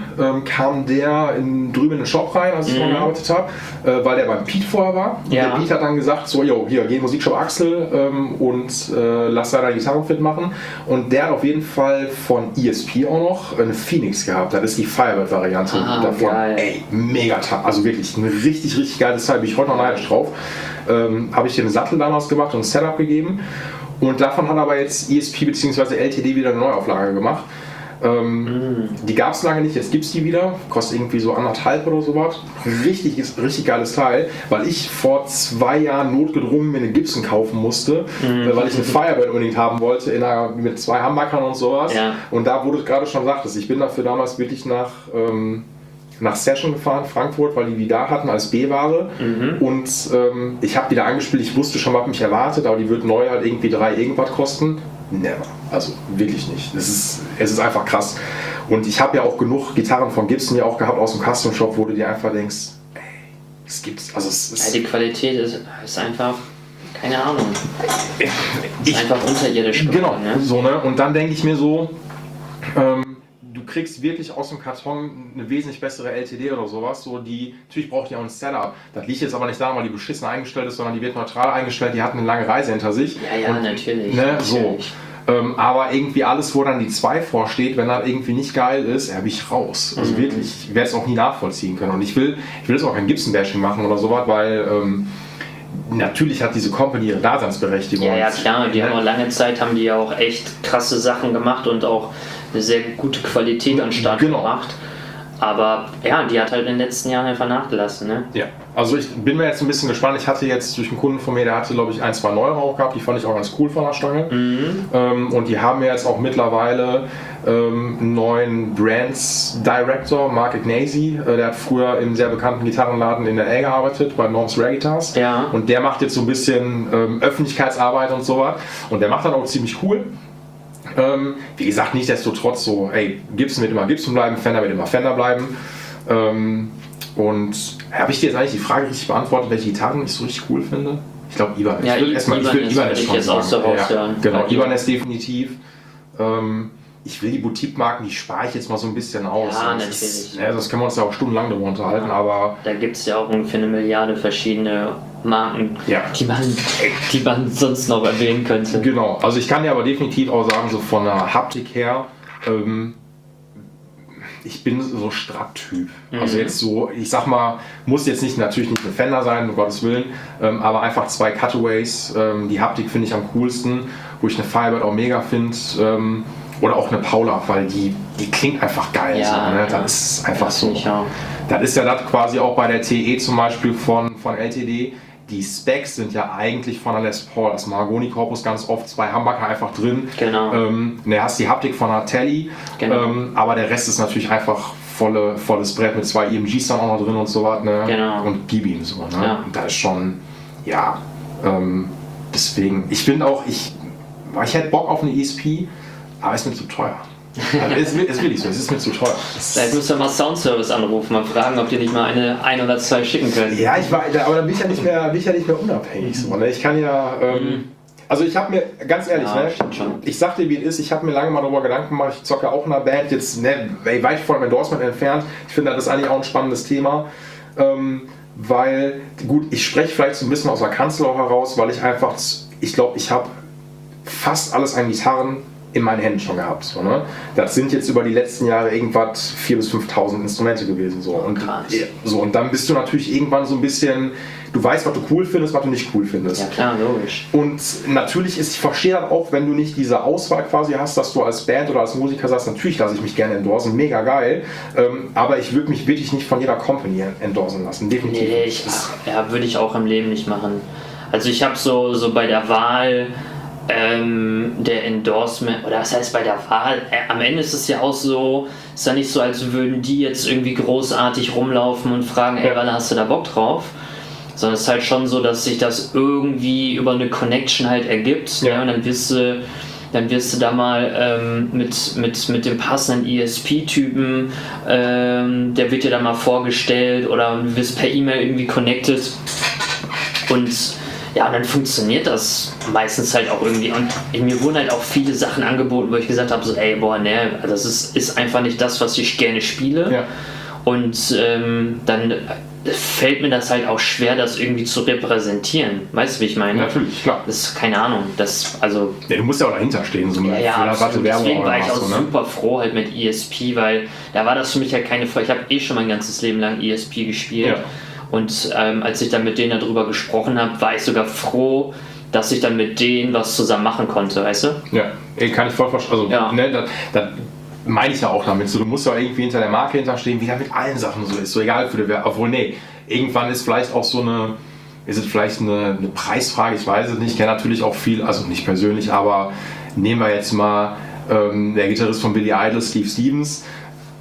Speaker 2: drüben in den Shop rein, als ich noch gearbeitet habe, weil der beim Pete vorher war. Und der Pete hat dann gesagt, so, hier, geh in Musikshop Axel und lass da deine Gitarre fit machen. Und der hat auf jeden Fall von ESP auch noch eine Phoenix gehabt. Das ist die Firebird-Variante davon.
Speaker 3: Geil.
Speaker 2: Mega top. Also wirklich ein richtig, richtig geiles Teil. Bin ich heute noch neidisch drauf. Habe ich den Sattel damals gemacht und ein Setup gegeben. Und davon hat aber jetzt ESP bzw. LTD wieder eine Neuauflage gemacht. Die gab es lange nicht, jetzt gibt es die wieder. Kostet irgendwie so 1,5 oder sowas. Richtig geiles Teil, weil ich vor 2 Jahren notgedrungen mir eine Gibson kaufen musste, weil ich eine Firebird unbedingt haben wollte, mit 2 Humbuckern und sowas. Ja. Und da, wo du gerade schon sagtest, ich bin dafür damals wirklich nach nach Session gefahren, Frankfurt, weil die da hatten als B-Ware. Und ich habe die da angespielt, ich wusste schon, was mich erwartet, aber die wird neu halt irgendwie 3 irgendwas kosten. Never. Also wirklich nicht. Es ist einfach krass. Und ich habe ja auch genug Gitarren von Gibson ja auch gehabt aus dem Custom Shop, wo du dir einfach denkst, ey, es gibt's. Also
Speaker 3: die Qualität ist einfach, keine Ahnung. Ist einfach unterirdisch geworden,
Speaker 2: genau,
Speaker 3: ne?
Speaker 2: So, ne? Und dann denke ich mir so, du kriegst wirklich aus dem Karton eine wesentlich bessere LTD oder sowas. So natürlich braucht die auch ein Setup. Das liegt jetzt aber nicht daran, weil die beschissen eingestellt ist, sondern die wird neutral eingestellt, die hat eine lange Reise hinter sich.
Speaker 3: Ja, und, natürlich.
Speaker 2: Ne,
Speaker 3: natürlich.
Speaker 2: So. Aber irgendwie alles, wo dann die 2 vorsteht, wenn das irgendwie nicht geil ist, bin ich raus. Also wirklich, ich werde es auch nie nachvollziehen können. Und ich will jetzt auch kein Gibson-Bashing machen oder sowas, weil natürlich hat diese Company ihre Daseinsberechtigung.
Speaker 3: Ja, klar, die haben auch lange Zeit, haben die ja auch echt krasse Sachen gemacht und auch eine sehr gute Qualität an den Start gebracht. Aber ja, die hat halt in den letzten Jahren einfach nachgelassen, ne?
Speaker 2: Ja, also ich bin mir jetzt ein bisschen gespannt. Ich hatte jetzt durch einen Kunden von mir, der hatte glaube ich 1, 2 neue auch gehabt, die fand ich auch ganz cool von der Stange. Und die haben jetzt auch mittlerweile einen neuen Brands Director, Mark Ignacy. Der hat früher im sehr bekannten Gitarrenladen in L.A. gearbeitet, bei Norm's Rare Guitars.
Speaker 3: Ja.
Speaker 2: Und der macht jetzt so ein bisschen Öffentlichkeitsarbeit und sowas. Und der macht dann auch ziemlich cool. Wie gesagt, nichtsdestotrotz so, ey, Gibson wird immer Gibson bleiben, Fender wird immer Fender bleiben. Und habe ich dir jetzt eigentlich die Frage richtig beantwortet, welche Gitarren ich so richtig cool finde? Ich glaube Ibanez.
Speaker 3: Ja,
Speaker 2: ich will Ibanez schon
Speaker 3: jetzt auch so raushören.
Speaker 2: Ja, genau, Ibanez definitiv. Ich will die Boutique-Marken, die spare ich jetzt mal so ein bisschen aus.
Speaker 3: Ja, natürlich.
Speaker 2: Das können wir uns ja auch stundenlang darüber unterhalten, aber...
Speaker 3: Da gibt es ja auch ungefähr 1 Milliarde verschiedene Marken,
Speaker 2: ja,
Speaker 3: die man sonst noch erwähnen könnte.
Speaker 2: Genau, also ich kann dir aber definitiv auch sagen, so von der Haptik her, ich bin so Strat-Typ. Also jetzt so, ich sag mal, muss jetzt natürlich nicht ein Fender sein, um Gottes Willen, aber einfach 2 Cutaways, die Haptik finde ich am coolsten, wo ich eine Firebird auch mega finde, oder auch eine Paula, weil die klingt einfach geil.
Speaker 3: Ja,
Speaker 2: so, ne?
Speaker 3: ja.
Speaker 2: Das ist einfach so.
Speaker 3: Auch.
Speaker 2: Das ist ja das quasi auch bei der TE zum Beispiel von LTD. Die Specs sind ja eigentlich von der Les Paul, das Mahagoni-Korpus ganz oft, 2 Humbucker einfach drin.
Speaker 3: Genau.
Speaker 2: Du hast die Haptik von der Tele,
Speaker 3: genau.
Speaker 2: Aber der Rest ist natürlich einfach volles Brett mit 2 EMGs dann auch noch drin und so was. Ne?
Speaker 3: Genau.
Speaker 2: Und P-Beam so. Ne?
Speaker 3: Ja.
Speaker 2: Und da ist schon, ja, deswegen, ich finde auch, ich hätte Bock auf eine ESP, aber ist mir zu teuer. Also ist wirklich so, es ist mir zu teuer.
Speaker 3: Vielleicht müsst ihr mal Soundservice anrufen, mal fragen, ob die nicht mal ein oder 2 schicken können.
Speaker 2: Ja, aber dann bin ich ja nicht mehr unabhängig. So, ne? Ich kann ja, also ich habe mir, ganz ehrlich,
Speaker 3: Ja,
Speaker 2: ne,
Speaker 3: schon.
Speaker 2: ich sag dir wie es ist, ich habe mir lange mal darüber Gedanken gemacht, ich zocke auch in einer Band, jetzt weit von dem Endorsement entfernt. Ich finde, das ist eigentlich auch ein spannendes Thema, weil, gut, ich spreche vielleicht so ein bisschen aus der Kanzel auch heraus, weil ich glaube, ich habe fast alles an Gitarren in meinen Händen schon gehabt. So, ne? Das sind jetzt über die letzten Jahre irgendwas 4.000 bis 5.000 Instrumente gewesen. So. Und, und dann bist du natürlich irgendwann so ein bisschen, du weißt, was du cool findest, was du nicht cool findest.
Speaker 3: Ja klar, logisch.
Speaker 2: Und natürlich ich verstehe das auch, wenn du nicht diese Auswahl quasi hast, dass du als Band oder als Musiker sagst, natürlich lasse ich mich gerne endorsen, mega geil, aber ich würde mich wirklich nicht von jeder Company endorsen lassen, definitiv.
Speaker 3: Nee, würde ich auch im Leben nicht machen. Also ich habe so bei der Wahl der Endorsement, oder was heißt bei der Wahl, am Ende ist es ja auch so, ist ja nicht so, als würden die jetzt irgendwie großartig rumlaufen und fragen, ey, wann hast du da Bock drauf? Sondern es ist halt schon so, dass sich das irgendwie über eine Connection halt ergibt, ja. Und dann wirst du da mal mit dem passenden ESP-Typen, der wird dir dann mal vorgestellt oder du wirst per E-Mail irgendwie connected und ja, und dann funktioniert das meistens halt auch irgendwie. Und mir wurden halt auch viele Sachen angeboten, wo ich gesagt habe, so, ey, boah, ne, das ist einfach nicht das, was ich gerne spiele. Ja. Und dann fällt mir das halt auch schwer, das irgendwie zu repräsentieren. Weißt du, wie ich meine?
Speaker 2: Natürlich, klar.
Speaker 3: Das ist keine Ahnung.
Speaker 2: Ja, du musst ja auch dahinter stehen. So
Speaker 3: deswegen war ich auch super froh halt mit ESP, weil da war das für mich halt keine Frage. Ich habe schon mein ganzes Leben lang ESP gespielt. Ja. Und als ich dann mit denen darüber gesprochen habe, war ich sogar froh, dass ich dann mit denen was zusammen machen konnte, weißt du?
Speaker 2: Ja, kann ich voll verstehen. Also, ja. Ne, das meine ich ja auch damit. So, du musst ja irgendwie hinter der Marke hinterstehen, wie das mit allen Sachen so ist. So egal für die Werbung. Obwohl, nee, irgendwann ist vielleicht auch ist es vielleicht eine Preisfrage, ich weiß es nicht. Ich kenne natürlich auch viel, also nicht persönlich, aber nehmen wir jetzt mal der Gitarrist von Billy Idol, Steve Stevens.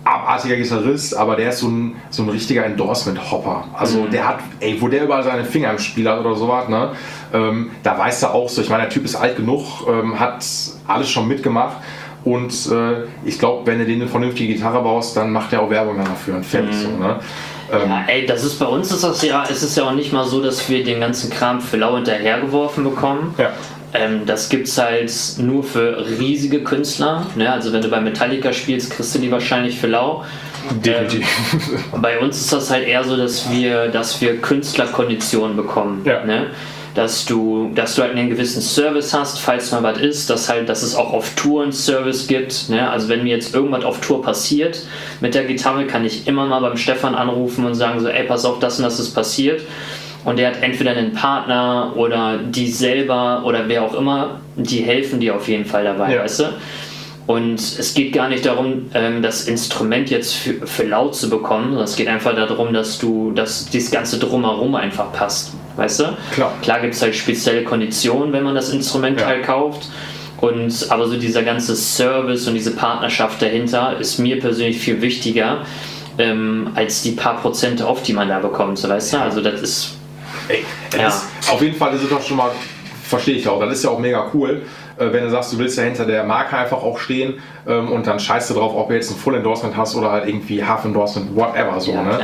Speaker 2: abartiger Gitarrist, aber der ist so ein richtiger Endorsement-Hopper. Also der hat, wo der überall seine Finger im Spiel hat oder sowas, ne? Da weiß er auch so, ich meine, der Typ ist alt genug, hat alles schon mitgemacht und ich glaube, wenn du denen eine vernünftige Gitarre baust, dann macht er auch Werbung dafür und fertig so, ne?
Speaker 3: Ja, das ist bei uns ist es ja auch nicht mal so, dass wir den ganzen Kram für lau hinterhergeworfen bekommen.
Speaker 2: Ja.
Speaker 3: Das gibt's halt nur für riesige Künstler. Ne? Also wenn du bei Metallica spielst, kriegst du die wahrscheinlich für lau.
Speaker 2: Definitiv.
Speaker 3: Bei uns ist das halt eher so, dass wir Künstlerkonditionen bekommen.
Speaker 2: Ja.
Speaker 3: Ne? Dass du halt einen gewissen Service hast, falls mal was ist, dass es auch auf Tour einen Service gibt. Ne? Also wenn mir jetzt irgendwas auf Tour passiert mit der Gitarre, kann ich immer mal beim Stefan anrufen und sagen so, ey, pass auf, das und das ist passiert. Und der hat entweder einen Partner oder die selber oder wer auch immer, die helfen dir auf jeden Fall dabei, weißt du? Und es geht gar nicht darum, das Instrument jetzt für laut zu bekommen, sondern es geht einfach darum, dass dieses ganze Drumherum einfach passt, weißt du? Klar gibt es halt spezielle Konditionen, wenn man das Instrument halt kauft. Aber so dieser ganze Service und diese Partnerschaft dahinter ist mir persönlich viel wichtiger, als die paar Prozente auf, die man da bekommt, so, weißt du? Also das ist...
Speaker 2: Auf jeden Fall ist es doch schon mal, verstehe ich auch, das ist ja auch mega cool, wenn du sagst, du willst ja hinter der Marke einfach auch stehen und dann scheißt du drauf, ob du jetzt ein Full Endorsement hast oder halt irgendwie Half Endorsement, whatever so, ne?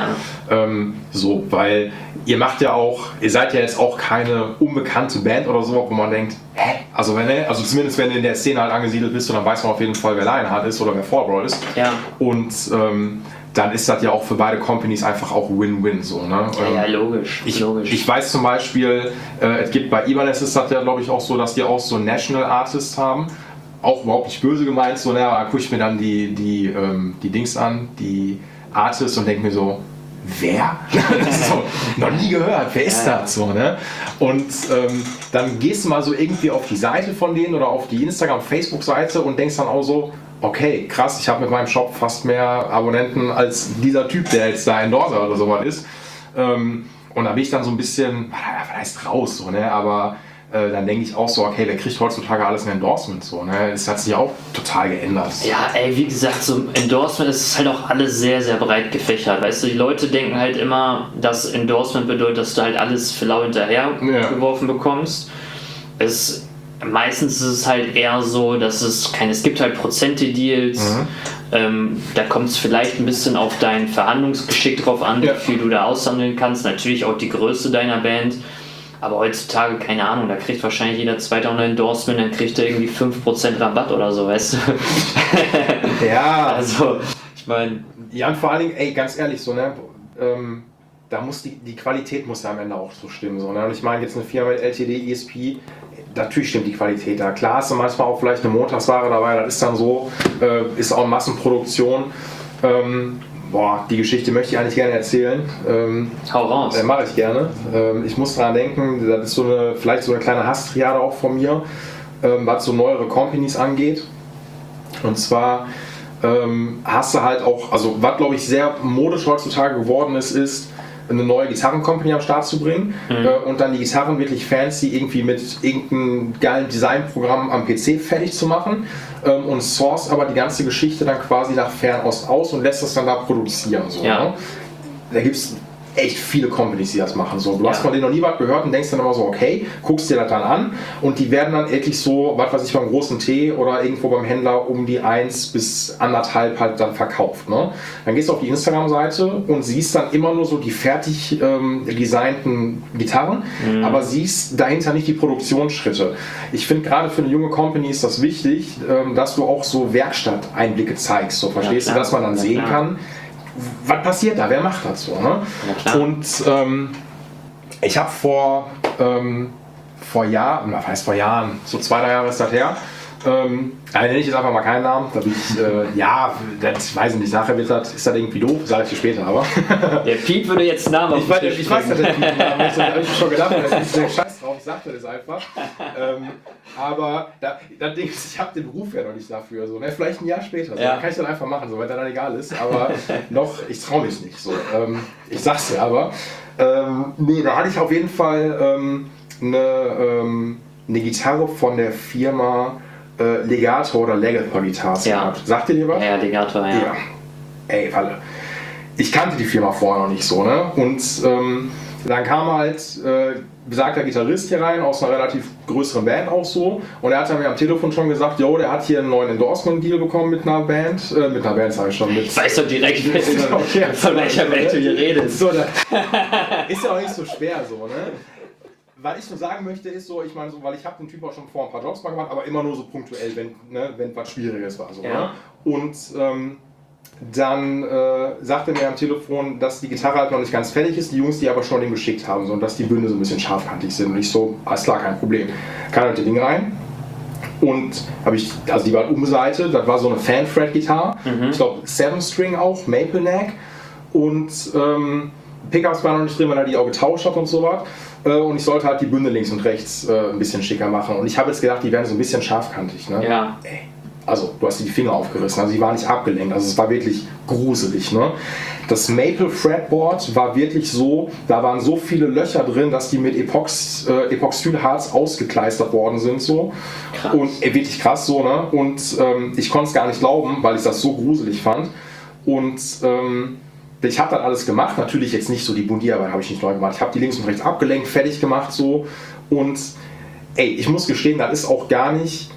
Speaker 2: Weil ihr seid ja jetzt auch keine unbekannte Band oder so, wo man denkt, also zumindest wenn du in der Szene halt angesiedelt bist, dann weiß man auf jeden Fall, wer Lionheart ist oder wer Fall Brawl ist.
Speaker 3: Ja.
Speaker 2: Und dann ist das ja auch für beide Companies einfach auch Win-Win so, ne?
Speaker 3: Ja, logisch.
Speaker 2: Ich weiß zum Beispiel, es gibt bei Ibanez ist das ja glaube ich auch so, dass die auch so National Artists haben. Auch überhaupt nicht böse gemeint, so, naja, da gucke ich mir dann die Dings an, die Artists und denke mir so, wer? So, noch nie gehört, wer ist das? So, ne? Und dann gehst du mal so irgendwie auf die Seite von denen oder auf die Instagram-Facebook-Seite und denkst dann auch so, okay, krass, ich habe mit meinem Shop fast mehr Abonnenten als dieser Typ, der jetzt da Endorser oder sowas ist. Und da bin ich dann so ein bisschen, was heißt raus, so, ne? Aber dann denke ich auch so, okay, wer kriegt heutzutage alles ein Endorsement? So, ne? Das hat sich auch total geändert.
Speaker 3: Ja, wie gesagt, so Endorsement ist halt auch alles sehr, sehr breit gefächert. Weißt du, die Leute denken halt immer, dass Endorsement bedeutet, dass du halt alles für lau hinterher geworfen bekommst. Meistens ist es halt eher so, dass es gibt halt Prozente-Deals. Da kommt es vielleicht ein bisschen auf dein Verhandlungsgeschick drauf an, wie viel du da aushandeln kannst. Natürlich auch die Größe deiner Band. Aber heutzutage, keine Ahnung, da kriegt wahrscheinlich jeder zweite Endorsement, dann kriegt er irgendwie 5% Rabatt oder so, weißt du?
Speaker 2: Ja.
Speaker 3: Also, ich meine...
Speaker 2: Ja, und vor allen Dingen, ey, ganz ehrlich, so, ne, da muss die Qualität muss ja am Ende auch so stimmen, so, ne? Und ich meine, jetzt eine Firma mit LTD, ESP, natürlich stimmt die Qualität da. Klar hast du manchmal auch vielleicht eine Montagsware dabei, das ist dann so, ist auch Massenproduktion. Die Geschichte möchte ich eigentlich gerne erzählen.
Speaker 3: Hau raus.
Speaker 2: Mache ich gerne. Ich muss daran denken, das ist vielleicht so eine kleine Hasstriade auch von mir, was so neuere Companies angeht. Und zwar hast du halt auch, also was glaube ich sehr modisch heutzutage geworden ist, eine neue Gitarrencompany am Start zu bringen und dann die Gitarren wirklich fancy irgendwie mit irgendeinem geilen Designprogramm am PC fertig zu machen und source aber die ganze Geschichte dann quasi nach Fernost aus und lässt das dann da produzieren. So, ne? Da gibt es echt viele Companies, die das machen. So, du hast von denen noch nie was gehört und denkst dann immer so, okay, guckst dir das dann an und die werden dann endlich so, was weiß ich, beim großen T oder irgendwo beim Händler um die 1 bis 1,5 halt dann verkauft. Ne? Dann gehst du auf die Instagram-Seite und siehst dann immer nur so die fertig designten Gitarren, aber siehst dahinter nicht die Produktionsschritte. Ich finde gerade für eine junge Company ist das wichtig, dass du auch so Werkstatteinblicke zeigst, so verstehst du, dass man dann sehen kann, was passiert da, wer macht das so, ne? Und ich habe vor Jahren, was heißt vor Jahren, so 2-3 Jahre ist das her, nenne ich jetzt einfach mal keinen Namen, da bin ich, das weiß ich nicht, nachher ist das irgendwie doof, sage ich dir später, aber...
Speaker 3: Der Piep würde jetzt einen Namen auf den Tisch
Speaker 2: Ich weiß, dass der Piep einen Namen ist, habe ich schon gedacht, das ist der Scheiß drauf, ich sagte das einfach. Aber das Ding ist, ich habe den Beruf ja noch nicht dafür, so, ne? Vielleicht ein Jahr später, so, kann ich dann einfach machen, so, weil das dann egal ist, aber ich traue mich nicht, so. Ich sag's dir aber. Da hatte ich auf jeden Fall eine Gitarre von der Firma Legato oder Legator Guitars gehabt. Sagt ihr dir was?
Speaker 3: Ja, Legato, ja.
Speaker 2: weil ich kannte die Firma vorher noch nicht so, ne? Und dann kam halt besagter Gitarrist hier rein, aus einer relativ größeren Band auch so. Und er hat mir am Telefon schon gesagt, jo, der hat hier einen neuen Endorsement-Deal bekommen mit einer Band. Sag ich schon.
Speaker 3: Ich weiß doch direkt, von welcher Band du hier redest.
Speaker 2: So, ist ja auch nicht so schwer so, ne? Was ich nur sagen möchte, ist so, ich meine so, weil ich habe den Typ auch schon vor ein paar Jobs mal gemacht, aber immer nur so punktuell, wenn was Schwieriges war. So, ne? Und dann sagte er mir am Telefon, dass die Gitarre halt noch nicht ganz fertig ist, die Jungs die aber schon den geschickt haben so, und dass die Bünde so ein bisschen scharfkantig sind. Und ich so, alles klar, kein Problem. Kann halt das Ding rein. Und die war umseitet, das war so eine Fan-Fret-Gitarre, ich glaube 7-String auch, Maple Neck. Und Pickups waren noch nicht drin, weil er die auch getauscht hat und so was. Und ich sollte halt die Bünde links und rechts ein bisschen schicker machen. Und ich habe jetzt gedacht, die werden so ein bisschen scharfkantig. Ne?
Speaker 3: Ja.
Speaker 2: Also, du hast die Finger aufgerissen, also die war nicht abgelenkt, also es war wirklich gruselig. Ne? Das Maple Fretboard war wirklich so, da waren so viele Löcher drin, dass die mit Epoxidharz ausgekleistert worden sind. So.
Speaker 3: Krass.
Speaker 2: Und wirklich krass so, ne? Und ich konnte es gar nicht glauben, weil ich das so gruselig fand. Und ich habe dann alles gemacht, natürlich jetzt nicht so die Bundierarbeit habe ich nicht neu gemacht. Ich habe die links und rechts abgelenkt, fertig gemacht so. Und ich muss gestehen, das ist auch gar nicht...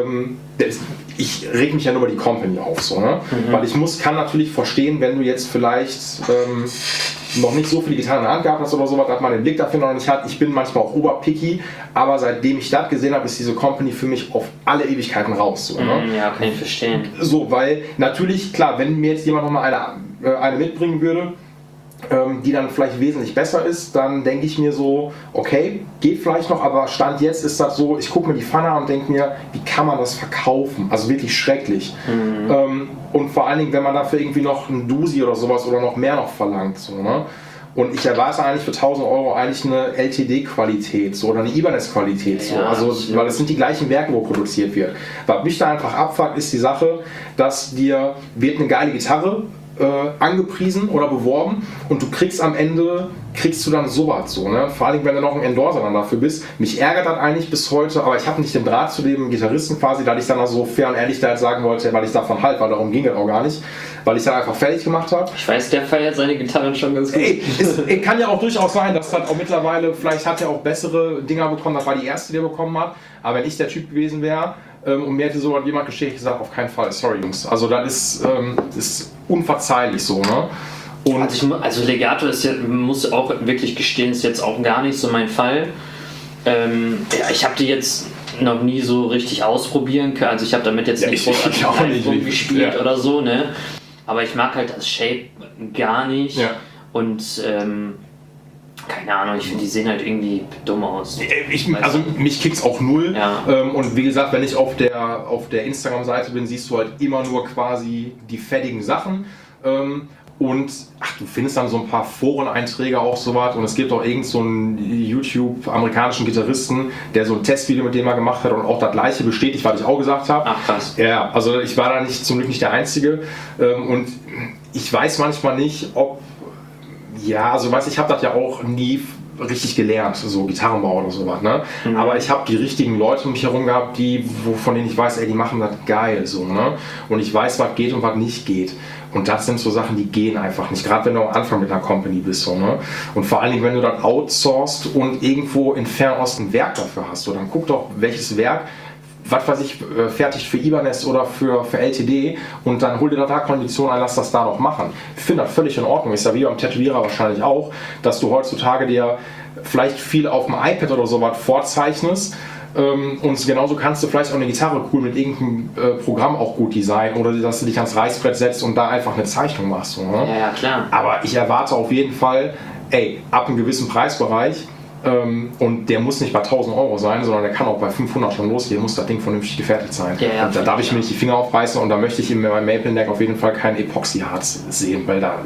Speaker 2: ich reg mich ja nur über die Company auf, so, ne? Weil ich kann natürlich verstehen, wenn du jetzt vielleicht noch nicht so viele Gitarren in der Hand gehabt hast oder sowas, dass man den Blick dafür noch nicht hat. Ich bin manchmal auch oberpicky, aber seitdem ich das gesehen habe, ist diese Company für mich auf alle Ewigkeiten raus. So, ne?
Speaker 3: Ja, kann ich verstehen.
Speaker 2: So, weil natürlich, klar, wenn mir jetzt jemand nochmal eine mitbringen würde, die dann vielleicht wesentlich besser ist, dann denke ich mir so, okay, geht vielleicht noch, aber Stand jetzt ist das so, ich gucke mir die Pfanne an und denke mir, wie kann man das verkaufen? Also wirklich schrecklich. Und vor allen Dingen, wenn man dafür irgendwie noch ein Dusi oder sowas oder noch mehr noch verlangt. So, ne? Und ich erwarte eigentlich für 1.000 Euro eigentlich eine LTD-Qualität so, oder eine Ibanez-Qualität. So.
Speaker 3: Ja,
Speaker 2: also, weil es sind die gleichen Werke, wo produziert wird. Was mich da einfach abfuckt, ist die Sache, dass wird eine geile Gitarre angepriesen oder beworben und du kriegst am Ende dann sowas so, ne? Vor allem, wenn du noch ein Endorser dann dafür bist. Mich ärgert das eigentlich bis heute, aber ich habe nicht den Draht zu dem Gitarristen quasi, da ich dann auch so fair und ehrlich da jetzt sagen wollte, weil ich davon halt, weil darum ging es auch gar nicht, weil ich es dann einfach fertig gemacht habe.
Speaker 3: Ich weiß, der feiert seine Gitarren schon ganz gut.
Speaker 2: Kann ja auch durchaus sein, dass das auch mittlerweile, vielleicht hat er auch bessere Dinger bekommen, das war die erste, die er bekommen hat, aber wenn ich der Typ gewesen wäre, und mir hätte so jemand geschickt, ich gesagt, auf keinen Fall, sorry Jungs. Also das ist unverzeihlich so, ne? Und
Speaker 3: also Legato muss auch wirklich gestehen, ist jetzt auch gar nicht so mein Fall. Ich habe die jetzt noch nie so richtig ausprobieren können, also ich habe damit jetzt nicht großartig rumgespielt oder so, ne? Aber ich mag halt das Shape gar nicht und keine Ahnung, ich finde, die sehen halt irgendwie dumm aus.
Speaker 2: Mich kickt's auch null. Ja. Und wie gesagt, wenn ich auf der Instagram-Seite bin, siehst du halt immer nur quasi die fettigen Sachen. Und du findest dann so ein paar Foreneinträge auch so was. Und es gibt auch irgend so einen YouTube-amerikanischen Gitarristen, der so ein Testvideo mit dem mal gemacht hat und auch das gleiche bestätigt, was ich auch gesagt habe.
Speaker 3: Ach krass.
Speaker 2: Ja, also ich war da zum Glück nicht der Einzige. Und ich weiß manchmal nicht, ob... Ja, also ich habe das ja auch nie richtig gelernt, so Gitarrenbau oder sowas, ne? Aber ich habe die richtigen Leute um mich herum gehabt, von denen ich weiß, die machen das geil, so, ne? Und ich weiß, was geht und was nicht geht. Und das sind so Sachen, die gehen einfach nicht, gerade wenn du am Anfang mit einer Company bist, so, ne? Und vor allen Dingen, wenn du dann outsourcest und irgendwo in Fernost ein Werk dafür hast, so, dann guck doch, welches Werk was weiß ich, fertigt für Ibanez oder für LTD und dann hol dir da Konditionen ein, lass das da noch machen. Ich finde das völlig in Ordnung. Ist ja wie beim Tätowierer wahrscheinlich auch, dass du heutzutage dir vielleicht viel auf dem iPad oder sowas vorzeichnest und genauso kannst du vielleicht auch eine Gitarre cool mit irgendeinem Programm auch gut designen oder dass du dich ans Reißbrett setzt und da einfach eine Zeichnung machst. So, ne?
Speaker 3: Ja, klar.
Speaker 2: Aber ich erwarte auf jeden Fall, ab einem gewissen Preisbereich, und der muss nicht bei 1.000 Euro sein, sondern der kann auch bei 500 schon losgehen, muss das Ding vernünftig gefertigt sein. Ja, und da darf ich mir nicht die Finger aufreißen und da möchte ich in meinem Maple Neck auf jeden Fall kein Epoxyharz sehen, weil da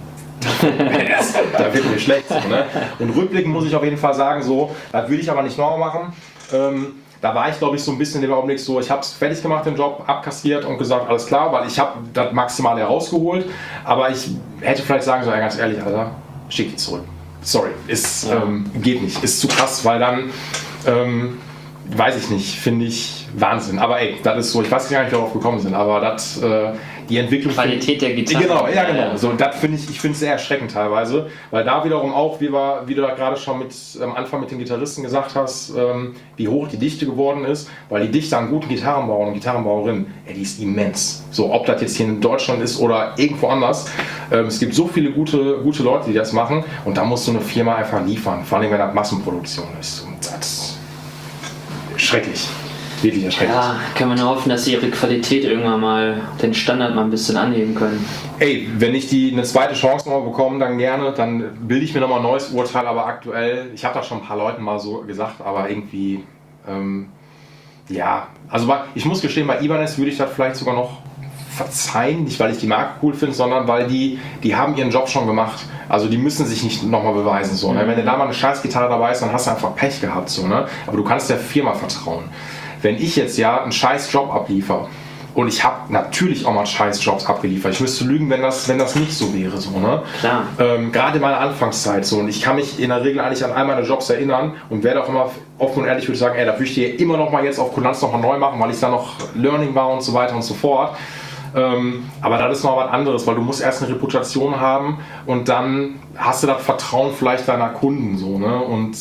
Speaker 2: wird mir schlecht. So, ne? Und rückblickend muss ich auf jeden Fall sagen, so, das will ich aber nicht nochmal machen. Da war ich, glaube ich, so ein bisschen in dem Augenblick so, ich habe es fertig gemacht, den Job, abkassiert und gesagt, alles klar, weil ich habe das Maximale herausgeholt, aber ich hätte vielleicht sagen sollen, ganz ehrlich, Alter, schick die zurück. Sorry, geht nicht, ist zu krass, weil dann, weiß ich nicht, finde ich, Wahnsinn. Aber ey, das ist so, ich weiß gar nicht, wie wir darauf gekommen sind, aber das, die Entwicklung...
Speaker 3: Qualität der Gitarre.
Speaker 2: Genau, ja genau. So, das finde ich sehr erschreckend teilweise, weil da wiederum auch, wie du da gerade schon am Anfang mit den Gitarristen gesagt hast, wie hoch die Dichte geworden ist, weil die Dichte an guten Gitarrenbauern und Gitarrenbauerinnen, die ist immens. So, ob das jetzt hier in Deutschland ist oder irgendwo anders, es gibt so viele gute Leute, die das machen, und da muss so eine Firma einfach liefern, vor allem wenn das Massenproduktion ist. Und das ist schrecklich. Wirklich erschreckend.
Speaker 3: Ja, kann man nur hoffen, dass sie ihre Qualität irgendwann mal, den Standard mal ein bisschen anheben können.
Speaker 2: Ey, wenn ich eine zweite Chance nochmal bekomme, dann gerne, dann bilde ich mir nochmal ein neues Urteil, aber aktuell, ich habe das schon ein paar Leuten mal so gesagt, aber irgendwie, ja, also ich muss gestehen, bei Ibanez würde ich das vielleicht sogar noch verzeihen, nicht weil ich die Marke cool finde, sondern weil die haben ihren Job schon gemacht. Also die müssen sich nicht nochmal beweisen. So, ne? Wenn du da mal eine Scheißgitarre dabei ist, dann hast du einfach Pech gehabt. So, ne? Aber du kannst der Firma vertrauen. Wenn ich jetzt einen scheiß Job abliefere, und ich habe natürlich auch mal scheiß Jobs abgeliefert. Ich müsste lügen, wenn das nicht so wäre. So, ne?
Speaker 3: Klar.
Speaker 2: Gerade in meiner Anfangszeit so. Und ich kann mich in der Regel eigentlich an all meine Jobs erinnern und werde auch immer offen und ehrlich würde sagen, da würde ich die immer noch mal jetzt auf Kulanz noch mal neu machen, weil ich da noch Learning war und so weiter und so fort. Aber das ist noch was anderes, weil du musst erst eine Reputation haben und dann hast du das Vertrauen vielleicht deiner Kunden. So, ne? Und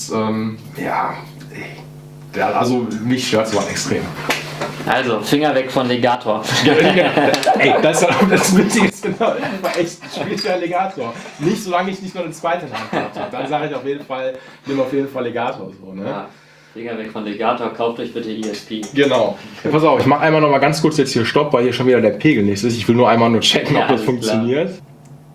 Speaker 2: also mich stört es extrem.
Speaker 3: Also, Finger weg von Legator.
Speaker 2: Ey, das Witzige ist genau, das war echt ein schwieriger Legator. Nicht solange ich nicht noch eine zweite Hand habe. Dann sage ich nimm auf jeden Fall Legator. So, ne?
Speaker 3: Ja. Finger weg von Legator, kauft euch bitte ESP.
Speaker 2: Genau. Ja, pass auf, ich mache einmal noch mal ganz kurz jetzt hier Stopp, weil hier schon wieder der Pegel nicht ist. Ich will nur einmal checken, ob das funktioniert. Klar.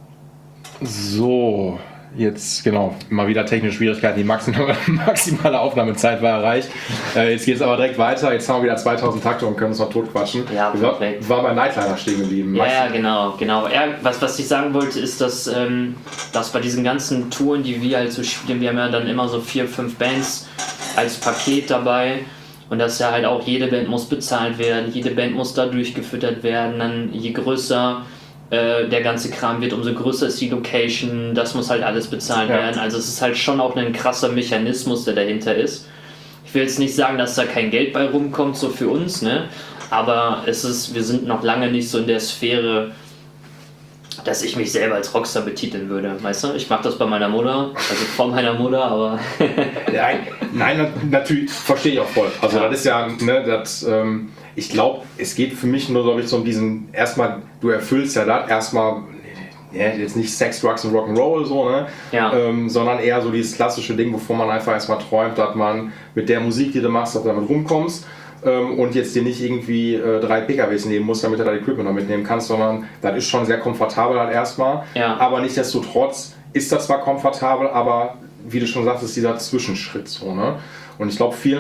Speaker 2: So, jetzt genau, mal wieder technische Schwierigkeiten. Die maximale Aufnahmezeit war erreicht. Jetzt geht es aber direkt weiter. Jetzt haben wir wieder 2000 Takte und können uns noch totquatschen. Ja, perfekt. War bei Nightliner stehen geblieben.
Speaker 3: Ja, genau. Ja, was ich sagen wollte, ist, dass bei diesen ganzen Touren, die wir halt so spielen, wir haben ja dann immer so 4, 5 Bands als Paket dabei, und dass ja halt auch jede Band muss bezahlt werden, jede Band muss da durchgefüttert werden, dann je größer der ganze Kram wird, umso größer ist die Location, das muss halt alles bezahlt werden, also es ist halt schon auch ein krasser Mechanismus, der dahinter ist. Ich will jetzt nicht sagen, dass da kein Geld bei rumkommt, so für uns, ne? Aber wir sind noch lange nicht so in der Sphäre, dass ich mich selber als Rockstar betiteln würde, weißt du? Ich mache das bei meiner Mutter, also vor meiner Mutter, aber...
Speaker 2: Nein, natürlich, verstehe ich auch voll. Also das ist ja, ne, ich glaube, es geht für mich nur, glaube ich, so um diesen, erstmal, du erfüllst ja das, erstmal, jetzt nicht Sex, Drugs und Rock'n'Roll, so, ne? Ja. Sondern eher so dieses klassische Ding, wovon man einfach erstmal träumt, dass man mit der Musik, die du machst, dass du damit rumkommst. Und jetzt dir nicht irgendwie 3 PKWs nehmen musst, damit du dein Equipment noch mitnehmen kannst, sondern das ist schon sehr komfortabel halt erstmal. Ja. Aber nichtsdestotrotz ist das zwar komfortabel, aber wie du schon sagst, ist dieser Zwischenschritt so, ne? Und ich glaube, vielen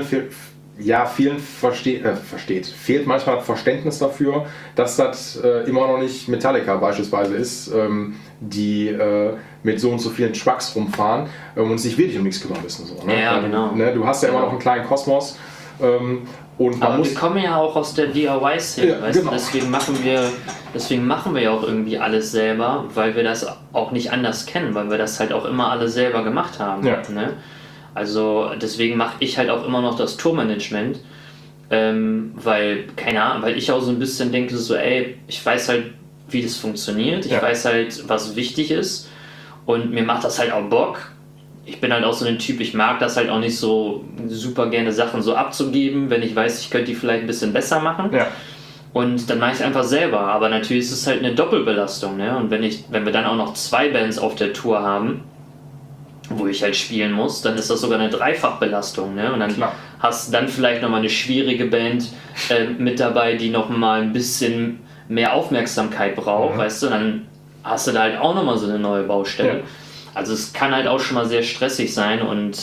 Speaker 2: fehlt manchmal das Verständnis dafür, dass das immer noch nicht Metallica beispielsweise ist, die mit so und so vielen Trucks rumfahren und sich wirklich um nichts kümmern müssen. So, ne?
Speaker 3: Ja, genau.
Speaker 2: Ne? Du hast ja immer noch einen kleinen Kosmos.
Speaker 3: Aber wir kommen ja auch aus der DIY-Szene, ja, weißt du? Deswegen machen wir ja auch irgendwie alles selber, weil wir das auch nicht anders kennen, weil wir das halt auch immer alle selber gemacht haben. Ja. Ne? Also deswegen mache ich halt auch immer noch das Tourmanagement, weil ich auch so ein bisschen denke, so ich weiß halt, wie das funktioniert, ich weiß halt, was wichtig ist, und mir macht das halt auch Bock. Ich bin halt auch so ein Typ, ich mag das halt auch nicht so super gerne, Sachen so abzugeben, wenn ich weiß, ich könnte die vielleicht ein bisschen besser machen. Ja. Und dann mache ich es einfach selber. Aber natürlich ist es halt eine Doppelbelastung. Ne? Und wenn wir dann auch noch 2 Bands auf der Tour haben, wo ich halt spielen muss, dann ist das sogar eine Dreifachbelastung. Ne? Und dann hast du dann vielleicht nochmal eine schwierige Band mit dabei, die nochmal ein bisschen mehr Aufmerksamkeit braucht. Weißt du, dann hast du da halt auch nochmal so eine neue Baustelle. Ja. Also es kann halt auch schon mal sehr stressig sein, und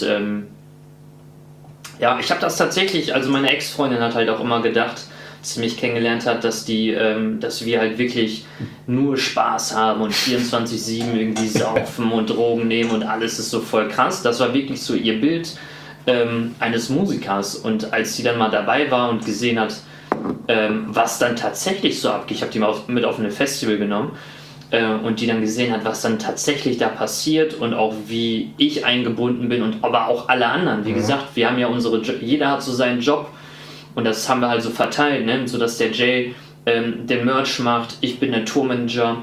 Speaker 3: ich habe das tatsächlich, also meine Ex-Freundin hat halt auch immer gedacht, als sie mich kennengelernt hat, dass wir halt wirklich nur Spaß haben und 24/7 irgendwie saufen und Drogen nehmen und alles ist so voll krass. Das war wirklich so ihr Bild eines Musikers, und als sie dann mal dabei war und gesehen hat, was dann tatsächlich so abgeht, ich habe die mal mit auf ein Festival genommen, und die dann gesehen hat, was dann tatsächlich da passiert und auch wie ich eingebunden bin und aber auch alle anderen. Wie gesagt, wir haben ja jeder hat so seinen Job, Und das haben wir halt so verteilt, ne? So dass der Jay den Merch macht, ich bin der Tourmanager,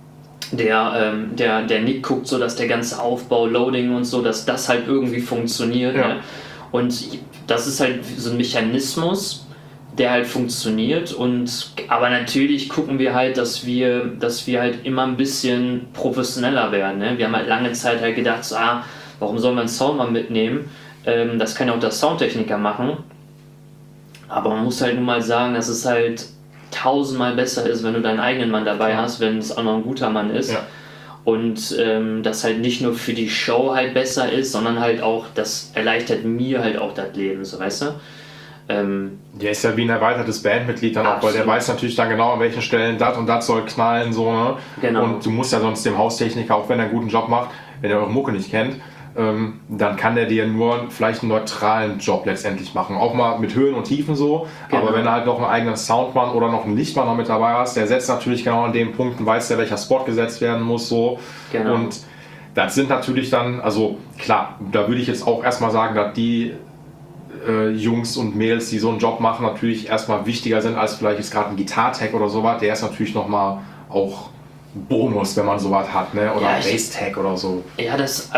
Speaker 3: der Nick guckt so, dass der ganze Aufbau, Loading und so, dass das halt irgendwie funktioniert.
Speaker 2: Ja.
Speaker 3: Ne? Und das ist halt so ein Mechanismus, der halt funktioniert. Aber natürlich gucken wir halt, dass wir halt immer ein bisschen professioneller werden. Ne? Wir haben halt lange Zeit halt gedacht, so, warum soll man einen Sound mal mitnehmen? Das kann ja auch der Soundtechniker machen. Aber man muss halt nun mal sagen, dass es halt 1000-mal besser ist, wenn du deinen eigenen Mann dabei hast, wenn es auch noch ein guter Mann ist. Ja. Und das halt nicht nur für die Show halt besser ist, sondern halt auch, das erleichtert mir halt auch das Leben, so weißt du?
Speaker 2: Der ist ja wie ein erweitertes Bandmitglied dann auch, weil der weiß natürlich dann genau, an welchen Stellen das und das soll knallen, so, ne?
Speaker 3: Genau.
Speaker 2: Und du musst ja sonst dem Haustechniker, auch wenn er einen guten Job macht, wenn er eure Mucke nicht kennt, dann kann der dir nur vielleicht einen neutralen Job letztendlich machen. Auch mal mit Höhen und Tiefen so, genau. Aber wenn du halt noch einen eigenen Soundmann oder noch einen Lichtmann noch mit dabei hast, der setzt natürlich genau an den Punkten, weiß der, welcher Spot gesetzt werden muss, so. Genau. Und das sind natürlich dann, also klar, da würde ich jetzt auch erstmal sagen, dass die Jungs und Mädels, die so einen Job machen, natürlich erstmal wichtiger sind als vielleicht jetzt gerade ein Gitartech oder sowas. Der ist natürlich nochmal auch Bonus, wenn man sowas hat, ne? Oder Bass-Tech oder so.
Speaker 3: Ja, es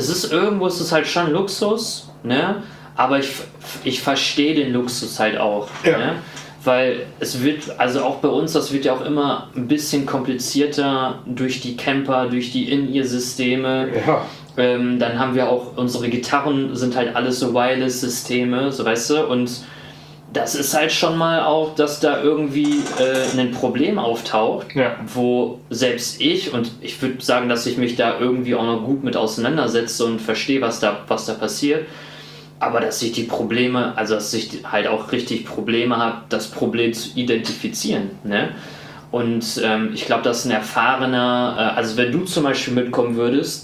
Speaker 3: ist halt schon Luxus, ne? Aber ich verstehe den Luxus halt auch, ne? Weil es wird, also auch bei uns, das wird ja auch immer ein bisschen komplizierter durch die Camper, durch die In-Ear-Systeme. Ja. Dann haben wir auch, unsere Gitarren sind halt alles so Wireless-Systeme, so weißt du, und das ist halt schon mal auch, dass da irgendwie ein Problem auftaucht, wo selbst und ich würde sagen, dass ich mich da irgendwie auch noch gut mit auseinandersetze und verstehe, was da passiert, aber dass ich dass ich halt auch richtig Probleme habe, das Problem zu identifizieren, ne? Und ich glaube, dass ein erfahrener, also wenn du zum Beispiel mitkommen würdest,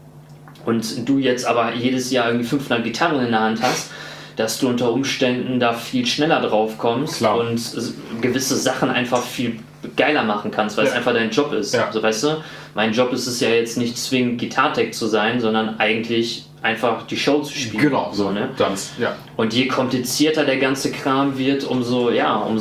Speaker 3: und du jetzt aber jedes Jahr irgendwie 500 Gitarren in der Hand hast, dass du unter Umständen da viel schneller drauf kommst und gewisse Sachen einfach viel geiler machen kannst, weil es einfach dein Job ist. Ja. So, weißt du, mein Job ist es ja jetzt nicht zwingend Gitartech zu sein, sondern eigentlich einfach die Show zu spielen.
Speaker 2: Genau, so, ne?
Speaker 3: Und je komplizierter der ganze Kram wird, umso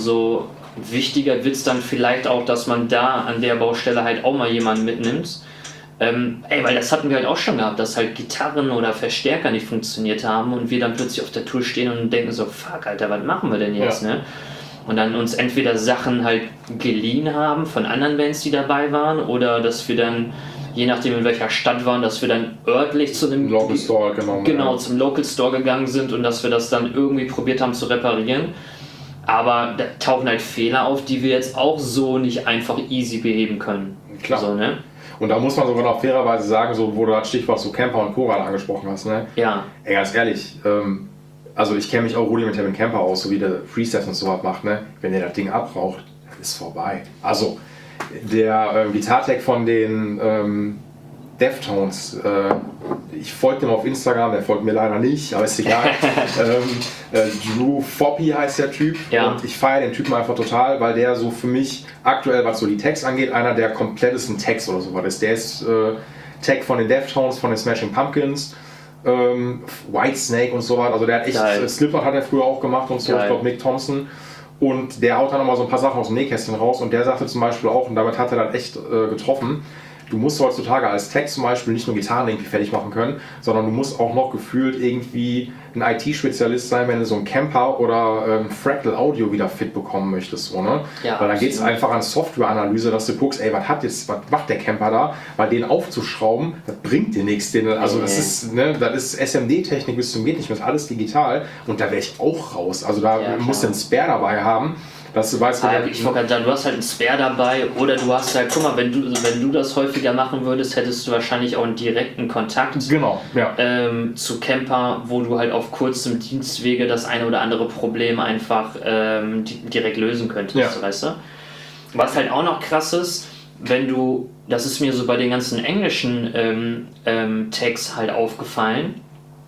Speaker 3: wichtiger wird es dann vielleicht auch, dass man da an der Baustelle halt auch mal jemanden mitnimmt. Weil das hatten wir halt auch schon gehabt, dass halt Gitarren oder Verstärker nicht funktioniert haben und wir dann plötzlich auf der Tour stehen und denken so, fuck, Alter, was machen wir denn jetzt, ne? Und dann uns entweder Sachen halt geliehen haben von anderen Bands, die dabei waren, oder dass wir dann, je nachdem in welcher Stadt waren, dass wir dann örtlich zu dem
Speaker 2: Local Store
Speaker 3: zum Local Store gegangen sind und dass wir das dann irgendwie probiert haben zu reparieren. Aber da tauchen halt Fehler auf, die wir jetzt auch so nicht einfach easy beheben können.
Speaker 2: Klar.
Speaker 3: So, ne?
Speaker 2: Und da muss man sogar noch fairerweise sagen, so, wo du das Stichwort so Camper und Choral angesprochen hast, ne?
Speaker 3: Ja.
Speaker 2: Ey, ganz ehrlich, also ich kenne mich auch rudimentär mit dem Camper aus, so wie der Freestyle und sowas macht, ne? Wenn der das Ding abraucht, das ist vorbei. Also der Gitartech von den Deftones, ich folge dem auf Instagram, der folgt mir leider nicht, aber ist egal. Drew Foppy heißt der Typ und ich feiere den Typen einfach total, weil der so für mich aktuell, was so die Tags angeht, einer der komplettesten Tags oder sowas ist. Der ist Tag von den Deftones, von den Smashing Pumpkins, Whitesnake und sowas, also der hat echt, Slipknot hat er früher auch gemacht und so, ich glaube Mick Thompson. Und der haut dann nochmal so ein paar Sachen aus dem Nähkästchen raus und der sagte zum Beispiel auch, und damit hat er dann echt getroffen, du musst heutzutage als Tech zum Beispiel nicht nur Gitarren irgendwie fertig machen können, sondern du musst auch noch gefühlt irgendwie ein IT-Spezialist sein, wenn du so einen Camper oder Fractal Audio wieder fit bekommen möchtest. So, ne? Ja, weil dann geht es einfach an Softwareanalyse, dass du guckst, ey, was macht der Camper da? Weil den aufzuschrauben, das bringt dir nichts. Also das ist SMD-Technik bis zum geht nicht mehr, das ist alles digital und da wäre ich auch raus. Also da musst du einen Spare dabei haben. Dass du weißt,
Speaker 3: ich wollte gerade sagen, du hast halt einen Spare dabei oder du hast halt, guck mal, wenn du das häufiger machen würdest, hättest du wahrscheinlich auch einen direkten Kontakt zu Camper, wo du halt auf kurzem Dienstwege das eine oder andere Problem einfach direkt lösen könntest, weißt du? Was halt auch noch krass ist, das ist mir so bei den ganzen englischen Tags halt aufgefallen,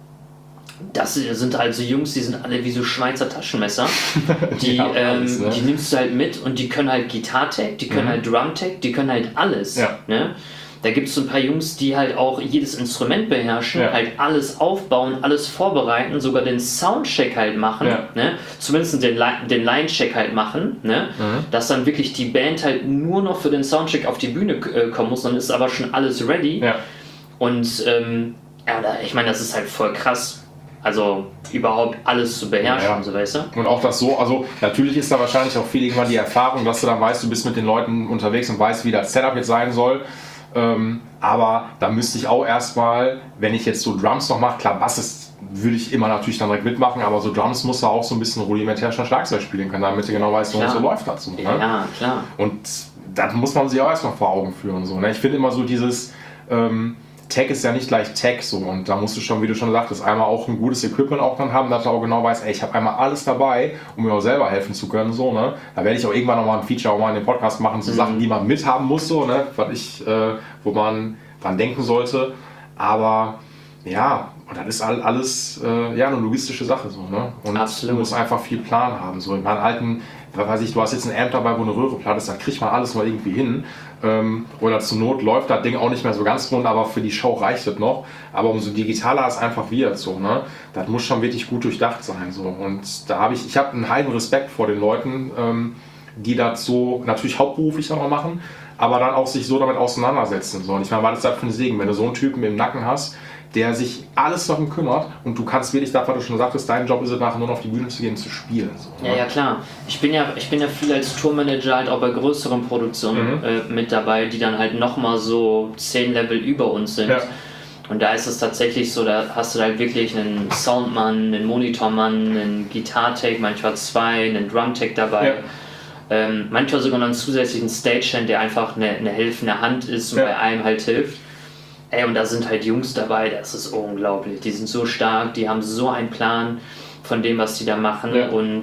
Speaker 3: das sind halt so Jungs, die sind alle wie so Schweizer Taschenmesser. Die nimmst du halt mit und die können halt Gitartech, die können halt Drumtech, die können halt alles. Ja. Ne? da gibt es so ein paar Jungs, die halt auch jedes Instrument beherrschen, halt alles aufbauen, alles vorbereiten, sogar den Soundcheck halt machen, ne? Zumindest den Line-Check halt machen, ne? Dass dann wirklich die Band halt nur noch für den Soundcheck auf die Bühne kommen muss, dann ist aber schon alles ready. Und ich meine, das ist halt voll krass. Also überhaupt alles zu beherrschen, so, weißt du?
Speaker 2: Und auch das so, also natürlich ist da wahrscheinlich auch viel irgendwann die Erfahrung, dass du dann weißt, du bist mit den Leuten unterwegs und weißt, wie das Setup jetzt sein soll. Aber da müsste ich auch erstmal, wenn ich jetzt so Drums noch mache, klar, Bass würde ich immer natürlich dann direkt mitmachen, aber so Drums musst du auch so ein bisschen rudimentär schon Schlagzeug spielen können, damit du genau weißt, wo es so läuft dazu. Ne?
Speaker 3: Ja, klar.
Speaker 2: Und das muss man sich auch erstmal vor Augen führen. So, ne? Ich finde immer so dieses Tech ist ja nicht gleich Tech so, und da musst du schon, wie du schon sagtest, einmal auch ein gutes Equipment auch dann haben, dass du auch genau weißt, ey, ich habe einmal alles dabei, um mir auch selber helfen zu können, so, ne? Da werde ich auch irgendwann nochmal ein Feature auch mal in dem Podcast machen zu Sachen, die man mithaben muss, so, ne? Wo man dran denken sollte, aber ja, und das ist alles eine logistische Sache, so, ne? Und
Speaker 3: absolut.
Speaker 2: Du musst einfach viel Plan haben, so. In meinen alten, weiß ich, du hast jetzt ein Amp dabei, wo eine Röhre platt ist, da kriegt man alles mal irgendwie hin. Oder zur Not läuft das Ding auch nicht mehr so ganz rund, aber für die Show reicht es noch. Aber umso digitaler es einfach wird, so, ne? Das muss schon wirklich gut durchdacht sein, so. Und da habe ich habe einen heiden Respekt vor den Leuten, die das so natürlich hauptberuflich nochmal machen, aber dann auch sich so damit auseinandersetzen. So. Und ich meine, was ist das für ein Segen, wenn du so einen Typen im Nacken hast, der sich alles darum kümmert, und du kannst wirklich, das, was du schon sagtest, dein Job ist es nachher nur noch auf die Bühne zu gehen, zu spielen. So, ne?
Speaker 3: Ja, klar. Ich bin ja viel als Tourmanager halt auch bei größeren Produktionen mit dabei, die dann halt nochmal so 10 Level über uns sind. Ja. Und da ist es tatsächlich so, da hast du halt wirklich einen Soundmann, einen Monitormann, einen Gitartech, manchmal 2, einen Drumtech dabei. Ja. Manchmal sogar noch einen zusätzlichen Stagehand, der einfach eine helfende Hand ist und bei einem halt hilft. Ey, und da sind halt Jungs dabei, das ist unglaublich. Die sind so stark, die haben so einen Plan von dem, was die da machen. Ja. Und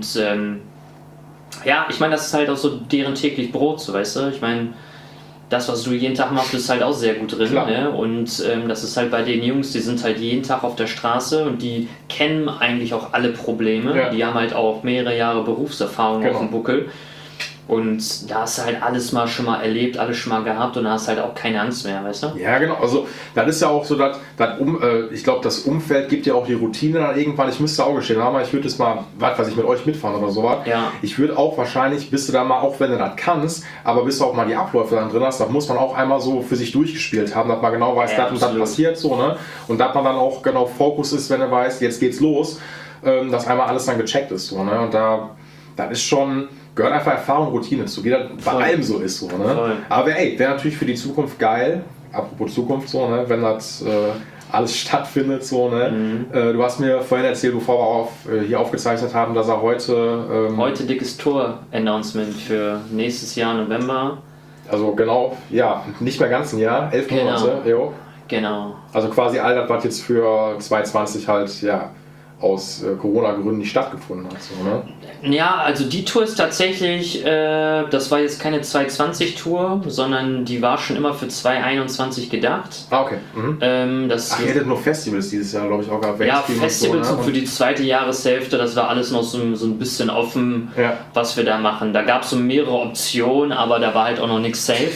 Speaker 3: ich meine, das ist halt auch so deren täglich Brot, so, weißt du? Ich meine, das, was du jeden Tag machst, ist halt auch sehr gut drin. Ne? Und das ist halt bei den Jungs, die sind halt jeden Tag auf der Straße und die kennen eigentlich auch alle Probleme. Ja. Die haben halt auch mehrere Jahre Berufserfahrung auf dem Buckel. Und da hast du halt alles mal schon mal erlebt, alles schon mal gehabt, und da hast du halt auch keine Angst mehr, weißt du?
Speaker 2: Ja, genau. Also, das ist ja auch so, ich glaube, das Umfeld gibt ja auch die Routine dann irgendwann. Ich müsste auch gestehen, ich würde jetzt mal, was ich mit euch mitfahren oder sowas. Ja. Ich würde auch wahrscheinlich, bis du da mal, auch wenn du das kannst, aber bis du auch mal die Abläufe dann drin hast, da muss man auch einmal so für sich durchgespielt haben, dass man genau weiß, das und das passiert, so, ne? Und dass man dann auch genau Fokus ist, wenn er weiß, jetzt geht's los, dass einmal alles dann gecheckt ist, so, ne? Und das ist schon, gehört einfach Erfahrung, Routine zu, wie das bei allem so ist. So, ne? Aber wäre natürlich für die Zukunft geil, apropos Zukunft, so, ne? Wenn das alles stattfindet. So, ne? Du hast mir vorhin erzählt, bevor wir hier aufgezeichnet haben, dass er heute...
Speaker 3: heute dickes Tour-Announcement für nächstes Jahr November.
Speaker 2: Also genau, ja, nicht mehr ganz ein Jahr, 11 Monate. Jo.
Speaker 3: Genau.
Speaker 2: Also quasi all das, was jetzt für 2020 halt, ja, aus Corona-Gründen nicht stattgefunden hat. So, ne?
Speaker 3: Ja, also die Tour ist tatsächlich, das war jetzt keine 2020-Tour, sondern die war schon immer für 2021 gedacht.
Speaker 2: Ah, okay.
Speaker 3: Mhm.
Speaker 2: Ihr hättet noch Festivals dieses Jahr, glaube ich, auch gehabt.
Speaker 3: Ja, Festivals so, ne? Für die zweite Jahreshälfte, das war alles noch so ein bisschen offen, was wir da machen. Da gab es so mehrere Optionen, aber da war halt auch noch nichts safe.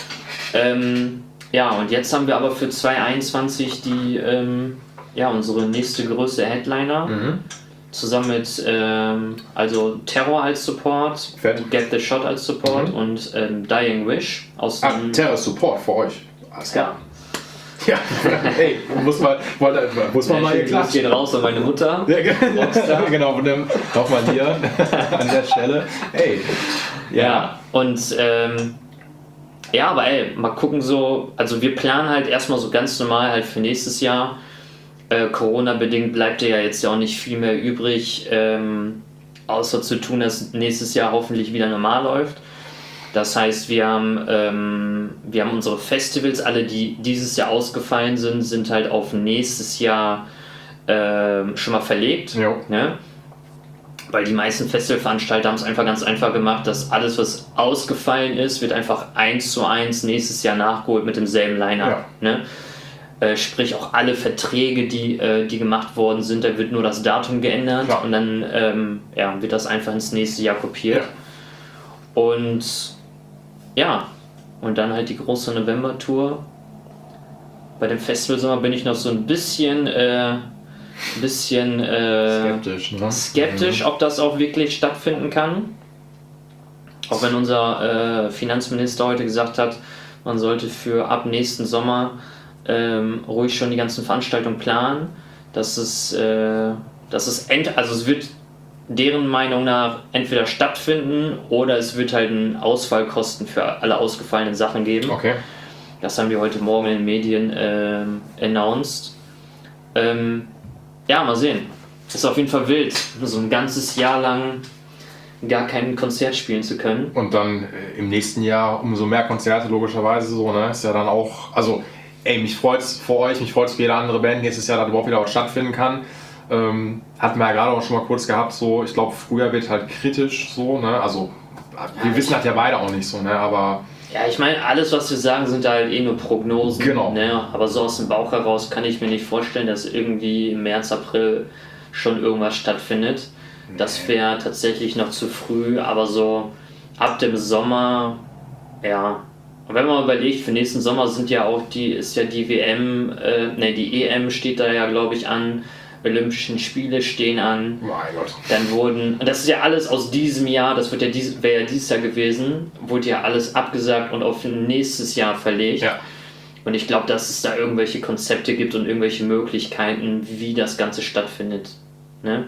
Speaker 3: Und jetzt haben wir aber für 2021 die... unsere nächste größte Headliner, zusammen mit Terror als Support, Get the Shot als Support und Dying Wish aus dem...
Speaker 2: Terror Support für euch. Ja, hey, muss man mal hier klatschen.
Speaker 3: Geht raus an meine Mutter.
Speaker 2: Ja, genau, nochmal hier an der Stelle. Hey.
Speaker 3: Ja, und aber mal gucken so, also wir planen halt erstmal so ganz normal halt für nächstes Jahr. Corona-bedingt bleibt ja jetzt ja auch nicht viel mehr übrig, außer zu tun, dass nächstes Jahr hoffentlich wieder normal läuft. Das heißt, wir haben unsere Festivals, alle die dieses Jahr ausgefallen sind halt auf nächstes Jahr schon mal verlegt. Ne? Weil die meisten Festivalveranstalter haben es einfach ganz einfach gemacht, dass alles, was ausgefallen ist, wird einfach 1:1 nächstes Jahr nachgeholt mit demselben Line-Up. Ja. Ne? Sprich auch alle Verträge, die gemacht worden sind, da wird nur das Datum geändert und dann wird das einfach ins nächste Jahr kopiert. Und dann halt die große November-Tour bei dem Festivalsommer bin ich noch so ein bisschen skeptisch, ob das auch wirklich stattfinden kann. Auch wenn unser Finanzminister heute gesagt hat, man sollte für ab nächsten Sommer ruhig schon die ganzen Veranstaltungen planen. Es wird deren Meinung nach entweder stattfinden oder es wird halt einen Ausfallkosten für alle ausgefallenen Sachen geben.
Speaker 2: Okay.
Speaker 3: Das haben die heute Morgen in den Medien announced. Ja, mal sehen. Ist auf jeden Fall wild, so ein ganzes Jahr lang gar kein Konzert spielen zu können.
Speaker 2: Und dann im nächsten Jahr umso mehr Konzerte, logischerweise so, ne? Ist ja dann auch, also mich freut's für euch, mich freut's für jede andere Band nächstes Jahr, dass überhaupt wieder was stattfinden kann. Hatten wir ja gerade auch schon mal kurz gehabt, so, ich glaube, früher wird halt kritisch so, ne? Also, wir wissen das ja beide auch nicht so, ne? Aber.
Speaker 3: Ja, ich meine, alles, was wir sagen, sind halt nur Prognosen.
Speaker 2: Genau.
Speaker 3: Ne? Aber so aus dem Bauch heraus kann ich mir nicht vorstellen, dass irgendwie im März, April schon irgendwas stattfindet. Das wäre tatsächlich noch zu früh, aber so ab dem Sommer, ja. Und wenn man überlegt, für nächsten Sommer die WM, die EM steht da ja, glaube ich, an, Olympischen Spiele stehen an.
Speaker 2: Mein Gott.
Speaker 3: Dann und das ist ja alles aus diesem Jahr, das wäre ja dieses Jahr gewesen, wurde ja alles abgesagt und auf nächstes Jahr verlegt.
Speaker 2: Ja.
Speaker 3: Und ich glaube, dass es da irgendwelche Konzepte gibt und irgendwelche Möglichkeiten, wie das Ganze stattfindet. Ne?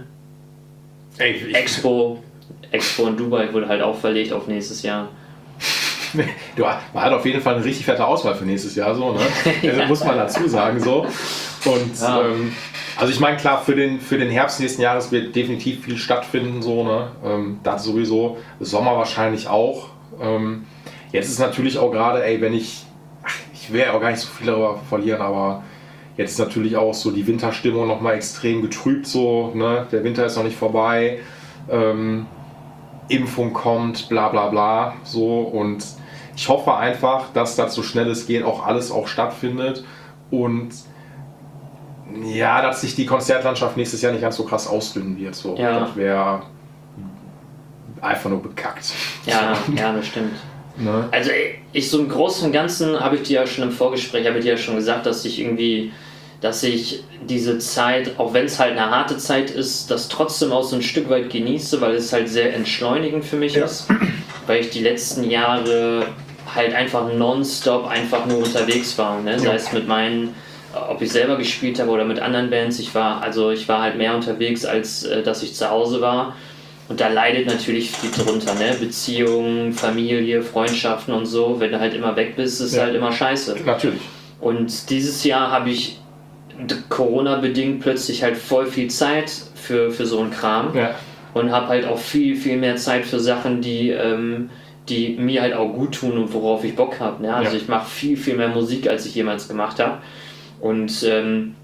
Speaker 3: Expo in Dubai wurde halt auch verlegt auf nächstes Jahr.
Speaker 2: Man hat auf jeden Fall eine richtig fette Auswahl für nächstes Jahr, so, ne? Ja. Muss man dazu sagen, so. Und
Speaker 3: ja.
Speaker 2: Also ich meine, klar, für den Herbst nächsten Jahres wird definitiv viel stattfinden, so, ne? Das sowieso, Sommer wahrscheinlich auch. Jetzt ist natürlich auch gerade, ich will ja auch gar nicht so viel darüber verlieren, aber jetzt ist natürlich auch so die Winterstimmung nochmal extrem getrübt, so, ne? Der Winter ist noch nicht vorbei, Impfung kommt, bla bla bla, so, und ich hoffe einfach, dass das so schnell es geht auch alles auch stattfindet und ja, dass sich die Konzertlandschaft nächstes Jahr nicht ganz so krass ausdünnen wird. So.
Speaker 3: Ja.
Speaker 2: Das wäre einfach nur bekackt.
Speaker 3: Ja, das stimmt.
Speaker 2: Ne?
Speaker 3: Also ich so im Großen und Ganzen habe ich dir ja schon im Vorgespräch, gesagt, dass ich diese Zeit, auch wenn es halt eine harte Zeit ist, das trotzdem auch so ein Stück weit genieße, weil es halt sehr entschleunigend für mich ist. Weil ich die letzten Jahre halt einfach nonstop einfach nur unterwegs war. Ne? Sei es mit ob ich selber gespielt habe oder mit anderen Bands, ich war halt mehr unterwegs, als dass ich zu Hause war. Und da leidet natürlich viel drunter, ne? Beziehungen, Familie, Freundschaften und so. Wenn du halt immer weg bist, ist halt immer scheiße.
Speaker 2: Natürlich.
Speaker 3: Und dieses Jahr habe ich Corona-bedingt plötzlich halt voll viel Zeit für so einen Kram.
Speaker 2: Ja.
Speaker 3: Und habe halt auch viel, viel mehr Zeit für Sachen, die mir halt auch gut tun und worauf ich Bock habe. Ne? Also ich mache viel, viel mehr Musik, als ich jemals gemacht habe. Und und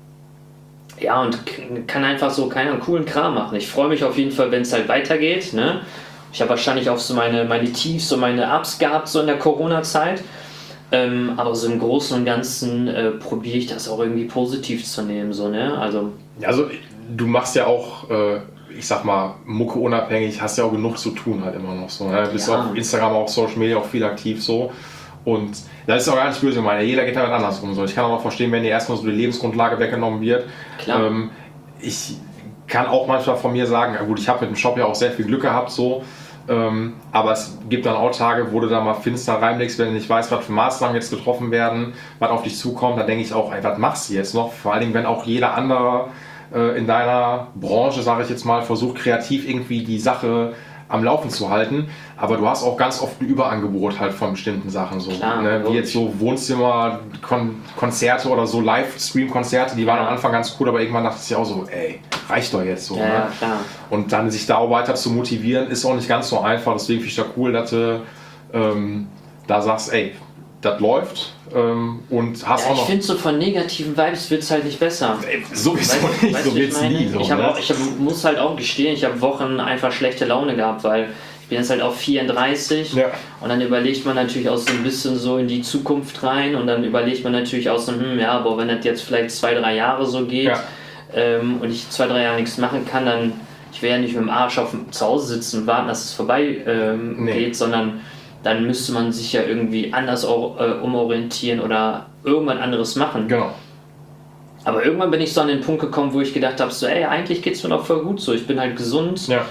Speaker 3: kann einfach so keinen coolen Kram machen. Ich freue mich auf jeden Fall, wenn es halt weitergeht. Ne? Ich habe wahrscheinlich auch so meine Tiefs und meine Ups gehabt, so in der Corona-Zeit. Aber so im Großen und Ganzen probiere ich das auch irgendwie positiv zu nehmen. So, ne? Also
Speaker 2: du machst ja auch, ich sag mal, Mucke unabhängig, hast ja auch genug zu tun halt immer noch so. Ne? Du bist auf Instagram, auch Social Media auch viel aktiv so. Und das ist auch gar nicht böse gemeint. Jeder geht damit andersrum. So. Ich kann auch verstehen, wenn dir erstmal so die Lebensgrundlage weggenommen wird.
Speaker 3: Klar.
Speaker 2: Ich kann auch manchmal von mir sagen, gut, ich habe mit dem Shop ja auch sehr viel Glück gehabt, so. Aber es gibt dann auch Tage, wo du da mal finster reinlegst, wenn du nicht weißt, was für Maßnahmen jetzt getroffen werden, was auf dich zukommt. Da denke ich auch, was machst du jetzt noch? Vor allen Dingen, wenn auch jeder andere in deiner Branche, sage ich jetzt mal, versucht kreativ irgendwie die Sache am Laufen zu halten, aber du hast auch ganz oft ein Überangebot halt von bestimmten Sachen, so,
Speaker 3: klar,
Speaker 2: ne? Wie jetzt so Wohnzimmer-Konzerte oder so Livestream-Konzerte, die waren am Anfang ganz cool, aber irgendwann dachte ich auch so, reicht doch jetzt so.
Speaker 3: Ja,
Speaker 2: ne?
Speaker 3: klar.
Speaker 2: Und dann sich da auch weiter zu motivieren, ist auch nicht ganz so einfach, deswegen finde ich da cool, dass du da sagst, das läuft und hast auch noch...
Speaker 3: Ich finde, so von negativen Vibes wird es halt nicht besser.
Speaker 2: Sowieso nicht, so wird es nie. So,
Speaker 3: ich muss halt auch gestehen, ich habe Wochen einfach schlechte Laune gehabt, weil ich bin jetzt halt auch 34 und dann überlegt man natürlich auch so ein bisschen so in die Zukunft rein und dann überlegt man natürlich auch so, wenn das jetzt vielleicht 2-3 Jahre so geht und ich 2-3 Jahre nichts machen kann, dann ich will ja nicht mit dem Arsch zu Hause sitzen und warten, dass es vorbei geht, sondern dann müsste man sich ja irgendwie anders umorientieren oder irgendwann anderes machen.
Speaker 2: Genau.
Speaker 3: Aber irgendwann bin ich so an den Punkt gekommen, wo ich gedacht habe, so eigentlich geht's mir doch voll gut so, ich bin halt gesund.
Speaker 2: Ja.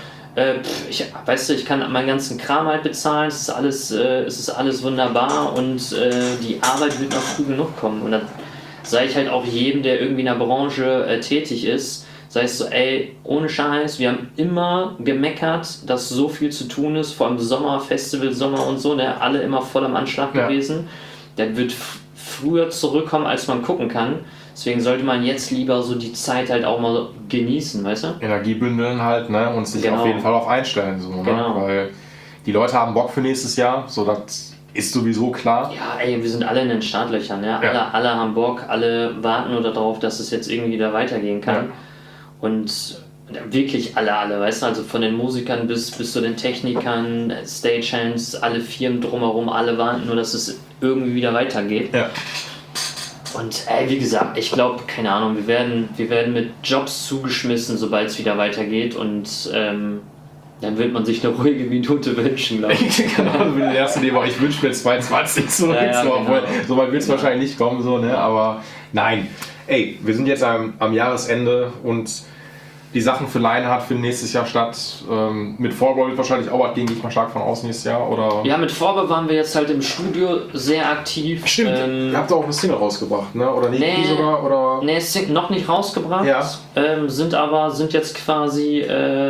Speaker 3: Ich kann meinen ganzen Kram halt bezahlen, es ist alles wunderbar und die Arbeit wird noch früh genug kommen. Und dann sage ich halt auch jedem, der irgendwie in der Branche tätig ist, sag ich so, ohne Scheiß, wir haben immer gemeckert, dass so viel zu tun ist, vor allem Sommer, Festival, Sommer und so, ne, alle immer voll am Anschlag gewesen. Der wird früher zurückkommen, als man gucken kann. Deswegen sollte man jetzt lieber so die Zeit halt auch mal genießen, weißt du?
Speaker 2: Energie bündeln halt, ne, und sich auf jeden Fall auf einstellen, so, ne? Weil die Leute haben Bock für nächstes Jahr, so, das ist sowieso klar.
Speaker 3: Ja, wir sind alle in den Startlöchern, ne? Alle haben Bock, alle warten nur darauf, dass es jetzt irgendwie wieder weitergehen kann. Ja. Und wirklich alle, weißt du, also von den Musikern bis zu den Technikern, Stagehands, alle Firmen drumherum, alle warten nur, dass es irgendwie wieder weitergeht.
Speaker 2: Ja.
Speaker 3: Und wie gesagt, ich glaube, keine Ahnung, wir werden mit Jobs zugeschmissen, sobald es wieder weitergeht und dann wird man sich eine ruhige Minute wünschen, glaube ich.
Speaker 2: Genau, also die erste Idee war, ich wünsche mir 22 zurück, obwohl so weit wird es wahrscheinlich nicht kommen, so, ne? Aber nein, wir sind jetzt am Jahresende und die Sachen für Lionheart finden nächstes Jahr statt. Mit Fallbrawl wird wahrscheinlich auch was gehen, gehe ich mal stark von aus nächstes Jahr, oder?
Speaker 3: Ja, mit Fallbrawl waren wir jetzt halt im Studio sehr aktiv.
Speaker 2: Stimmt, ihr habt auch eine Single rausgebracht, ne? Oder nicht sogar? Oder?
Speaker 3: Nee, noch nicht rausgebracht, sind jetzt quasi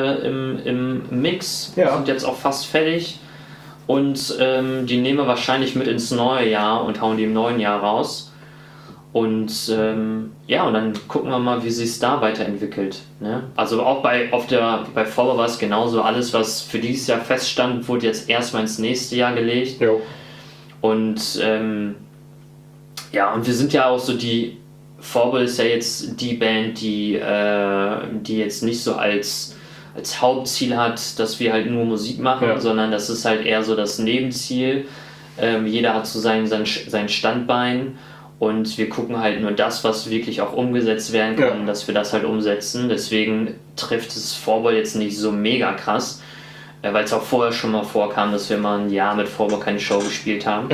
Speaker 3: im Mix, sind jetzt auch fast fertig und die nehmen wir wahrscheinlich mit ins neue Jahr und hauen die im neuen Jahr raus. Und und dann gucken wir mal, wie sich es da weiterentwickelt. Ne? Also auch bei Fallbrawl war es genauso. Alles, was für dieses Jahr feststand, wurde jetzt erstmal ins nächste Jahr gelegt.
Speaker 2: Jo.
Speaker 3: Und und wir sind ja auch so Fallbrawl ist ja jetzt die Band, die jetzt nicht so als Hauptziel hat, dass wir halt nur Musik machen, sondern das ist halt eher so das Nebenziel. Jeder hat so sein Standbein. Und wir gucken halt nur das, was wirklich auch umgesetzt werden kann, dass wir das halt umsetzen. Deswegen trifft es Fallbrawl jetzt nicht so mega krass, weil es auch vorher schon mal vorkam, dass wir mal ein Jahr mit Fallbrawl keine Show gespielt haben.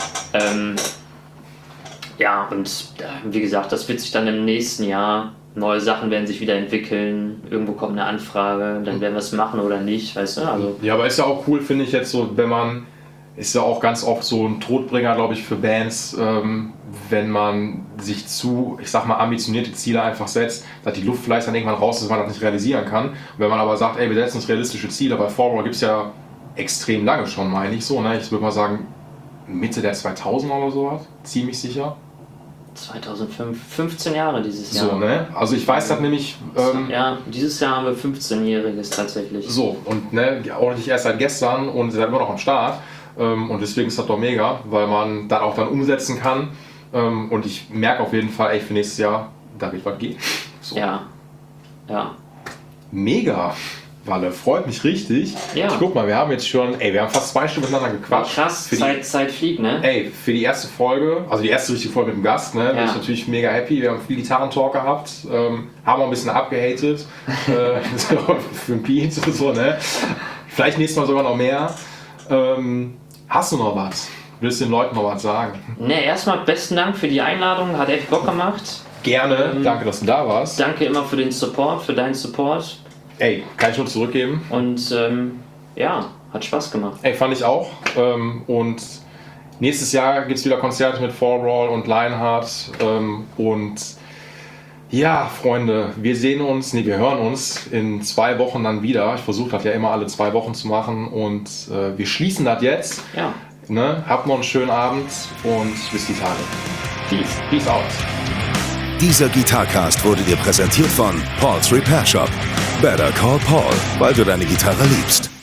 Speaker 3: Und wie gesagt, das wird sich dann im nächsten Jahr, neue Sachen werden sich wieder entwickeln, irgendwo kommt eine Anfrage, dann werden wir es machen oder nicht, weißt du? Also
Speaker 2: ja, aber ist ja auch cool, finde ich jetzt so, ist ja auch ganz oft so ein Todbringer, glaube ich, für Bands, wenn man sich ich sag mal, ambitionierte Ziele einfach setzt, dass die Luft vielleicht dann irgendwann raus ist, dass man das nicht realisieren kann. Und wenn man aber sagt, wir setzen uns realistische Ziele, bei Fallbrawl gibt es ja extrem lange schon, meine ich so, ne? Ich würde mal sagen, Mitte der 2000er oder sowas, ziemlich sicher.
Speaker 3: 2005, 15 Jahre dieses Jahr.
Speaker 2: So, ne? Also ich weiß das nämlich...
Speaker 3: dieses Jahr haben wir 15-Jähriges tatsächlich. So,
Speaker 2: und auch nicht erst seit gestern und seid immer noch am Start. Und deswegen ist das doch mega, weil man dann auch umsetzen kann. Und ich merke auf jeden Fall, für nächstes Jahr, da wird was gehen. So.
Speaker 3: Ja.
Speaker 2: Mega, Walle, freut mich richtig.
Speaker 3: Ja.
Speaker 2: Guck mal, wir haben jetzt schon, wir haben fast 2 Stunden miteinander gequatscht.
Speaker 3: Krass, Zeit fliegt, ne?
Speaker 2: Für die erste Folge, also die erste richtige Folge mit dem Gast, ne, bin ich natürlich mega happy. Wir haben viel Gitarrentalk gehabt, haben auch ein bisschen abgehatet für ein Beat und so, ne? Vielleicht nächstes Mal sogar noch mehr. Hast du noch was? Willst du den Leuten noch was sagen?
Speaker 3: Ne, erstmal besten Dank für die Einladung, hat echt Bock gemacht.
Speaker 2: Gerne, danke, dass du da warst.
Speaker 3: Danke immer für den Support, für deinen Support.
Speaker 2: Kann ich nur zurückgeben.
Speaker 3: Und hat Spaß gemacht.
Speaker 2: Fand ich auch. Und nächstes Jahr gibt es wieder Konzerte mit Fallbrawl und Lionheart. Und ja, Freunde, wir hören uns in 2 Wochen dann wieder. Ich versuche das ja immer alle 2 Wochen zu machen und wir schließen das jetzt.
Speaker 3: Ja.
Speaker 2: Ne? Habt noch einen schönen Abend und bis die Tage. Peace out.
Speaker 1: Dieser Gitarcast wurde dir präsentiert von Paul's Repair Shop. Better call Paul, weil du deine Gitarre liebst.